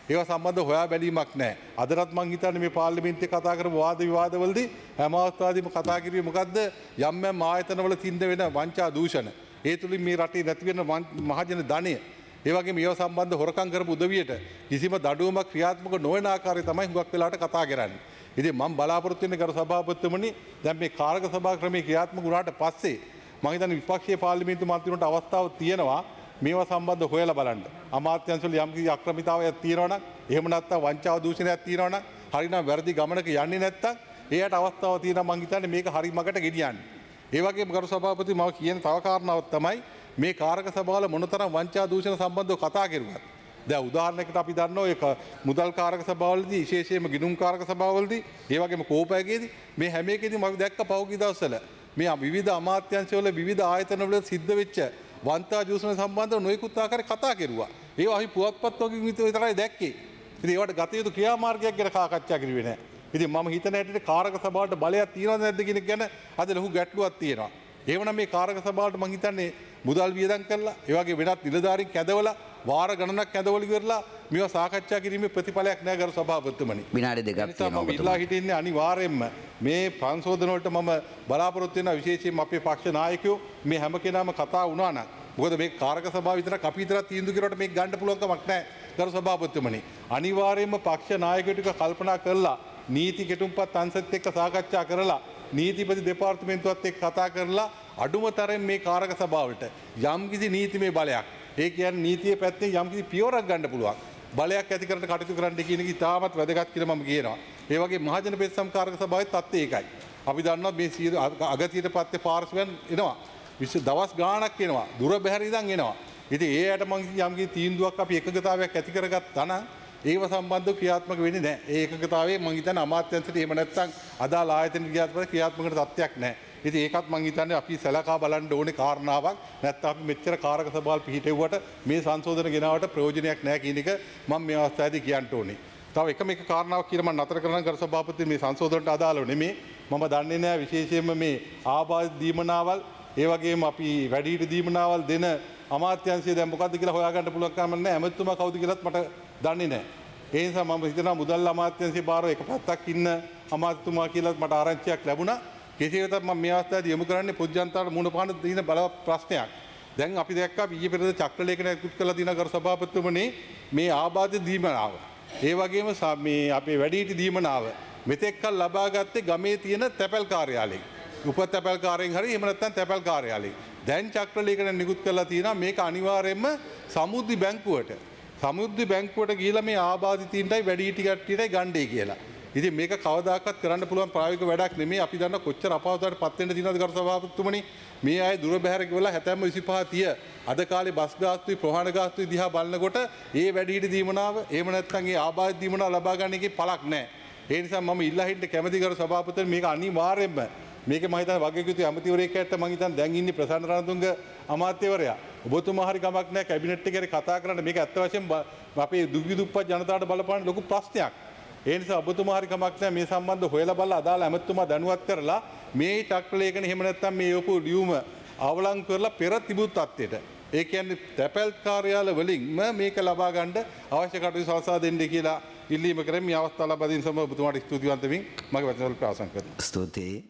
Speaker 10: ඒව සම්බන්ධ හොයා බැලීමක් නැහැ. අදටත් මං හිතන්නේ මේ පාර්ලිමේන්තුවේ කතා කරපු වාද විවාදවලදී හැම අවස්ථාවෙදීම කතා කිරුවේ මොකද්ද? යම් යම් ආයතනවල තින්ද වෙන වංචා දූෂණ. ඒ තුලින් මේ රටේ නැති වෙන මහජන ධනය. ඒ වගේම ඒව සම්බන්ධ හොරකම් කරපු උදවියට කිසිම දඩුවමක් ක්‍රියාත්මක නොවන ආකාරය තමයි හුඟක් වෙලාවට කතා කරන්නේ. ඉතින් මම බලාපොරොත්තු වෙන්නේ ගරු සභාපතිතුමනි දැන් මේ කාරක සභා ක්‍රමයේ ක්‍රියාත්මක වුණාට පස්සේ මම හිතන්නේ විපක්ෂීය පාර්ලිමේන්තු මන්ත්‍රීවරුන්ට අවස්ථාවක් තියෙනවා මේවා සම්බන්ධ හොයලා බලන්න. අමාත්‍යංශවල යම් කිසි අක්‍රමිතාවයක් තියෙනවා නම් එහෙම නැත්නම් වංචාව දූෂණයක් තියෙනවා නම් හරිනම් වැරදි ගමනක යන්නේ නැත්නම් එයාට අවස්ථාවක් තියෙනවා මම හිතන්නේ මේක හරි මගට ගෙනියන්න. ඒ වගේම ගරු සභාපති මම කියන තව කාරණාවක් තමයි මේ කාරක සභාවල මොනතරම් වංචා දූෂණ සම්බන්ධව කතා කරුවත්. දැන් උදාහරණයකට අපි දන්නවා ඒක මුදල් කාරක සභාවලදී විශේෂයෙන්ම ගිණුම් කාරක සභාවලදී ඒ වගේම කෝපයකදී මේ හැම එකෙදීම අපි දැක්ක පහුගිය දවස්වල මේ විවිධ අමාත්‍යාංශවල විවිධ ආයතනවල සිද්ධ වෙච්ච වංචා දූෂණ සම්බන්ධව නොයෙකුත් ආකාරයේ කතා කෙරුවා. ඒවා අපි පුවත්පත් වලින් විතරයි දැක්කේ. ඉතින් ඒවට ගත යුතු ක්‍රියාමාර්ගයක් ගැන සාකච්ඡා කරුවේ නැහැ. ඉතින් මම හිතන හැටියට කාරක සභාවට බලයක් තියෙනවද නැද්ද කියන එක ගැන අද ලොකු ගැටලුවක් තියෙනවා. එහෙමනම් මේ කාරක සභාවට මම හිතන්නේ මුදල් වියදම් කරලා ඒ වගේ වෙනත් නිලධාරීන් කැඳවලා වාර ගණනක් කැඳවල ඉවරලා මේවා සාකච්ඡා කිරීමේ ප්‍රතිඵලයක් නැහැ ගරු සභාපතිතුමනි.
Speaker 5: විනාඩි දෙකක් තියෙනවා
Speaker 10: ඔබතුමා. මම ඉල්ලා හිටින්නේ අනිවාර්යයෙන්ම මේ සංශෝධන වලට මම බලාපොරොත්තු වෙනවා විශේෂයෙන්ම අපේ පක්ෂ නායකයෝ මේ හැම කෙනාම කතා වුණා නම් මොකද මේ කාරක සභාව විතරක් අපි විතරක් තීන්දුව කරුවට මේක ගන්න පුළුවන් කමක් නැහැ ගරු සභාපතිතුමනි. අනිවාර්යයෙන්ම පක්ෂ නායකයෝ ටික කල්පනා කරලා නීති කෙටුම්පත් අංශත් එක්ක සාකච්ඡා කරලා නීතිපති දෙපාර්තමේන්තුවත් එක්ක කතා කරලා අඩුම තරම් මේ කාරක සභාවට යම්කිසි නීතිමය බලයක් ඒ කියන්නේ නීතියේ පැත්තෙන් යම්කිසි පියවරක් ගන්න පුළුවන් බලයක් ඇති කරන්න කටයුතු කරන්න කියන එක ඉතාමත් වැදගත් කියලා මම කියනවා. ඒ වගේ මහජන පෙත්සම් කාරක සභාවේ තත්ත්වය ඒකයි. අපි දන්නවා මේ අගතියට පත්තේ පාර්ශවයන් එනවා. විශේෂ දවස් ගාණක් එනවා. දුර බැහැර ඉඳන් එනවා. ඉතින් ඒ ඇයට මම යම්කිසි තීන්දුවක් අපි එකගතාවයක් ඇති කරගත්තා නම් ඒව සම්බන්ධව ක්‍රියාත්මක වෙන්නේ නැහැ. ඒ එකගතාවයේ මම හිතන්නේ අමාත්‍යංශයට එහෙම නැත්නම් අදාළ ආයතන ක්‍රියාත්මක ක්‍රියාත්මක තත්ත්වයක් නැහැ. ඉතින් ඒකත් මම හිතන්නේ අපි සලකා බලන්න ඕනේ කාරණාවක්. නැත්නම් අපි මෙච්චර කාරක සභාවල් පිහිටෙව්වට මේ සංශෝධන ගෙනාවට ප්‍රයෝජනයක් නැහැ කියන එක මම මේ අවස්ථාවේදී කියන්න ඕනේ. තව එකම එක කාරණාවක් කියලා මම නතර කරන්න ගරු සභාපති මේ සංශෝධනට අදාළව නෙමෙයි. මම දන්නේ නැහැ විශේෂයෙන්ම මේ ආබාධ දීමනාවල් ඒ වගේම අපි වැඩිහිටි දීමනාවල් දෙන අමාත්‍යංශය දැන් මොකද්ද කියලා හොයාගන්න පුළුවන් කම නැහැ. ඇමතුමා කවුද කියලාත් මට දන්නේ නැහැ. ඒ නිසා මම හිතනවා මුදල් අමාත්‍යංශයේ බාරව එක පැත්තක් ඉන්න අමාත්‍යතුමා කියලා මට ආරංචියක් ලැබුණා. කෙසේ වෙතත් මම මේ අවස්ථාවේදී යොමු කරන්නේ පුජ්ජන්තාවට මුණ පාන දින බල ප්‍රශ්නයක්. දැන් අපි දැක්කා ඊයේ පෙරේද චක්‍ර ලේඛනයක් ඉක්ුත් කළා දින ගරු සභාපතිතුමනි මේ ආබාධ දීමනාව. ඒ වගේම මේ අපේ වැඩිහිටි දීමනාව මෙතෙක් කල් ලබා ගත්තේ ගමේ තියෙන තැපැල් කාර්යාලයෙන්. උප තැපැල් කාර්යයෙන් හරි එහෙම නැත්නම් තැපැල් කාර්යාලයෙන්. දැන් චක්‍ර ලේඛනයක් නිකුත් කරලා තියෙනවා මේක අනිවාර්යයෙන්ම සමුද්‍රි බැංකුවට සමුද්‍රි බැංකුවට ගිහිලා මේ ආබාධිතයින්ටයි වැඩිහිටි කට්ටියටයි ගන්නේ කියලා. ඉතින් මේක කවදාකවත් කරන්න පුළුවන් ප්‍රායෝගික වැඩක් නෙමෙයි. අපි දන්න කොච්චර අපහසුතාවට පත් වෙන්න දිනවද ගරු සභාපතිතුමනි. මේ අය දුර බැහැර ගිහලා හැතැම්ම විසිපහ තිය අද කාලේ බස් ගාස්තුයි ප්‍රවාහන ගාස්තුයි දිහා බලනකොට ඒ වැඩිහිටි දීමනාව එහෙම නැත්නම් ඒ ආබාධ දීමනාව ලබා ගන්න එකේ පළක් නැහැ. ඒ නිසා මම ඉල්ලා හිටින්න කැමැති ගරු සභාපතිතුමනි මේක අනිවාර්යයෙන්ම මේක මම හිතන්නේ වගකීතු ඇමතිවරයෙක් ඇත්ත මම හිතන්නේ දැන් ඉන්නේ ප්‍රසන්න රණතුංග අමාත්‍යවරයා. ඔබතුමා හරි ගමක් නැහැ කැබිනට් එකේ කතා කරන්න මේක ඇත්ත වශයෙන්ම අපේ දුගී දුප්පත් ජනතාවට බලපාන ලොකු ප්‍රශ්නයක්. ඒ නිසා ඔබතුමා හරි කමක් නැහැ මේ සම්බන්ධ හොයලා බලලා අදාළ ඇමතුමා දැනුවත් කරලා මේ චක්‍ර ලේඛන එහෙම නැත්නම් මේ යොපු ලියුම අවලංගු කරලා පෙර තිබුත් තත්ත්වයට ඒ කියන්නේ තැපැල් කාර්යාල වලින්ම මේක ලබා ගන්න අවශ්‍ය කටයුතු සලසා දෙන්න කියලා ඉල්ලීම කරමින් මේ අවස්ථාව ලබා දෙන සම ඔබතුමාට ස්තුතිවන්ත වෙමින් මගේ වචන වලට අවසන් කරනවා.
Speaker 5: ස්තුතියි.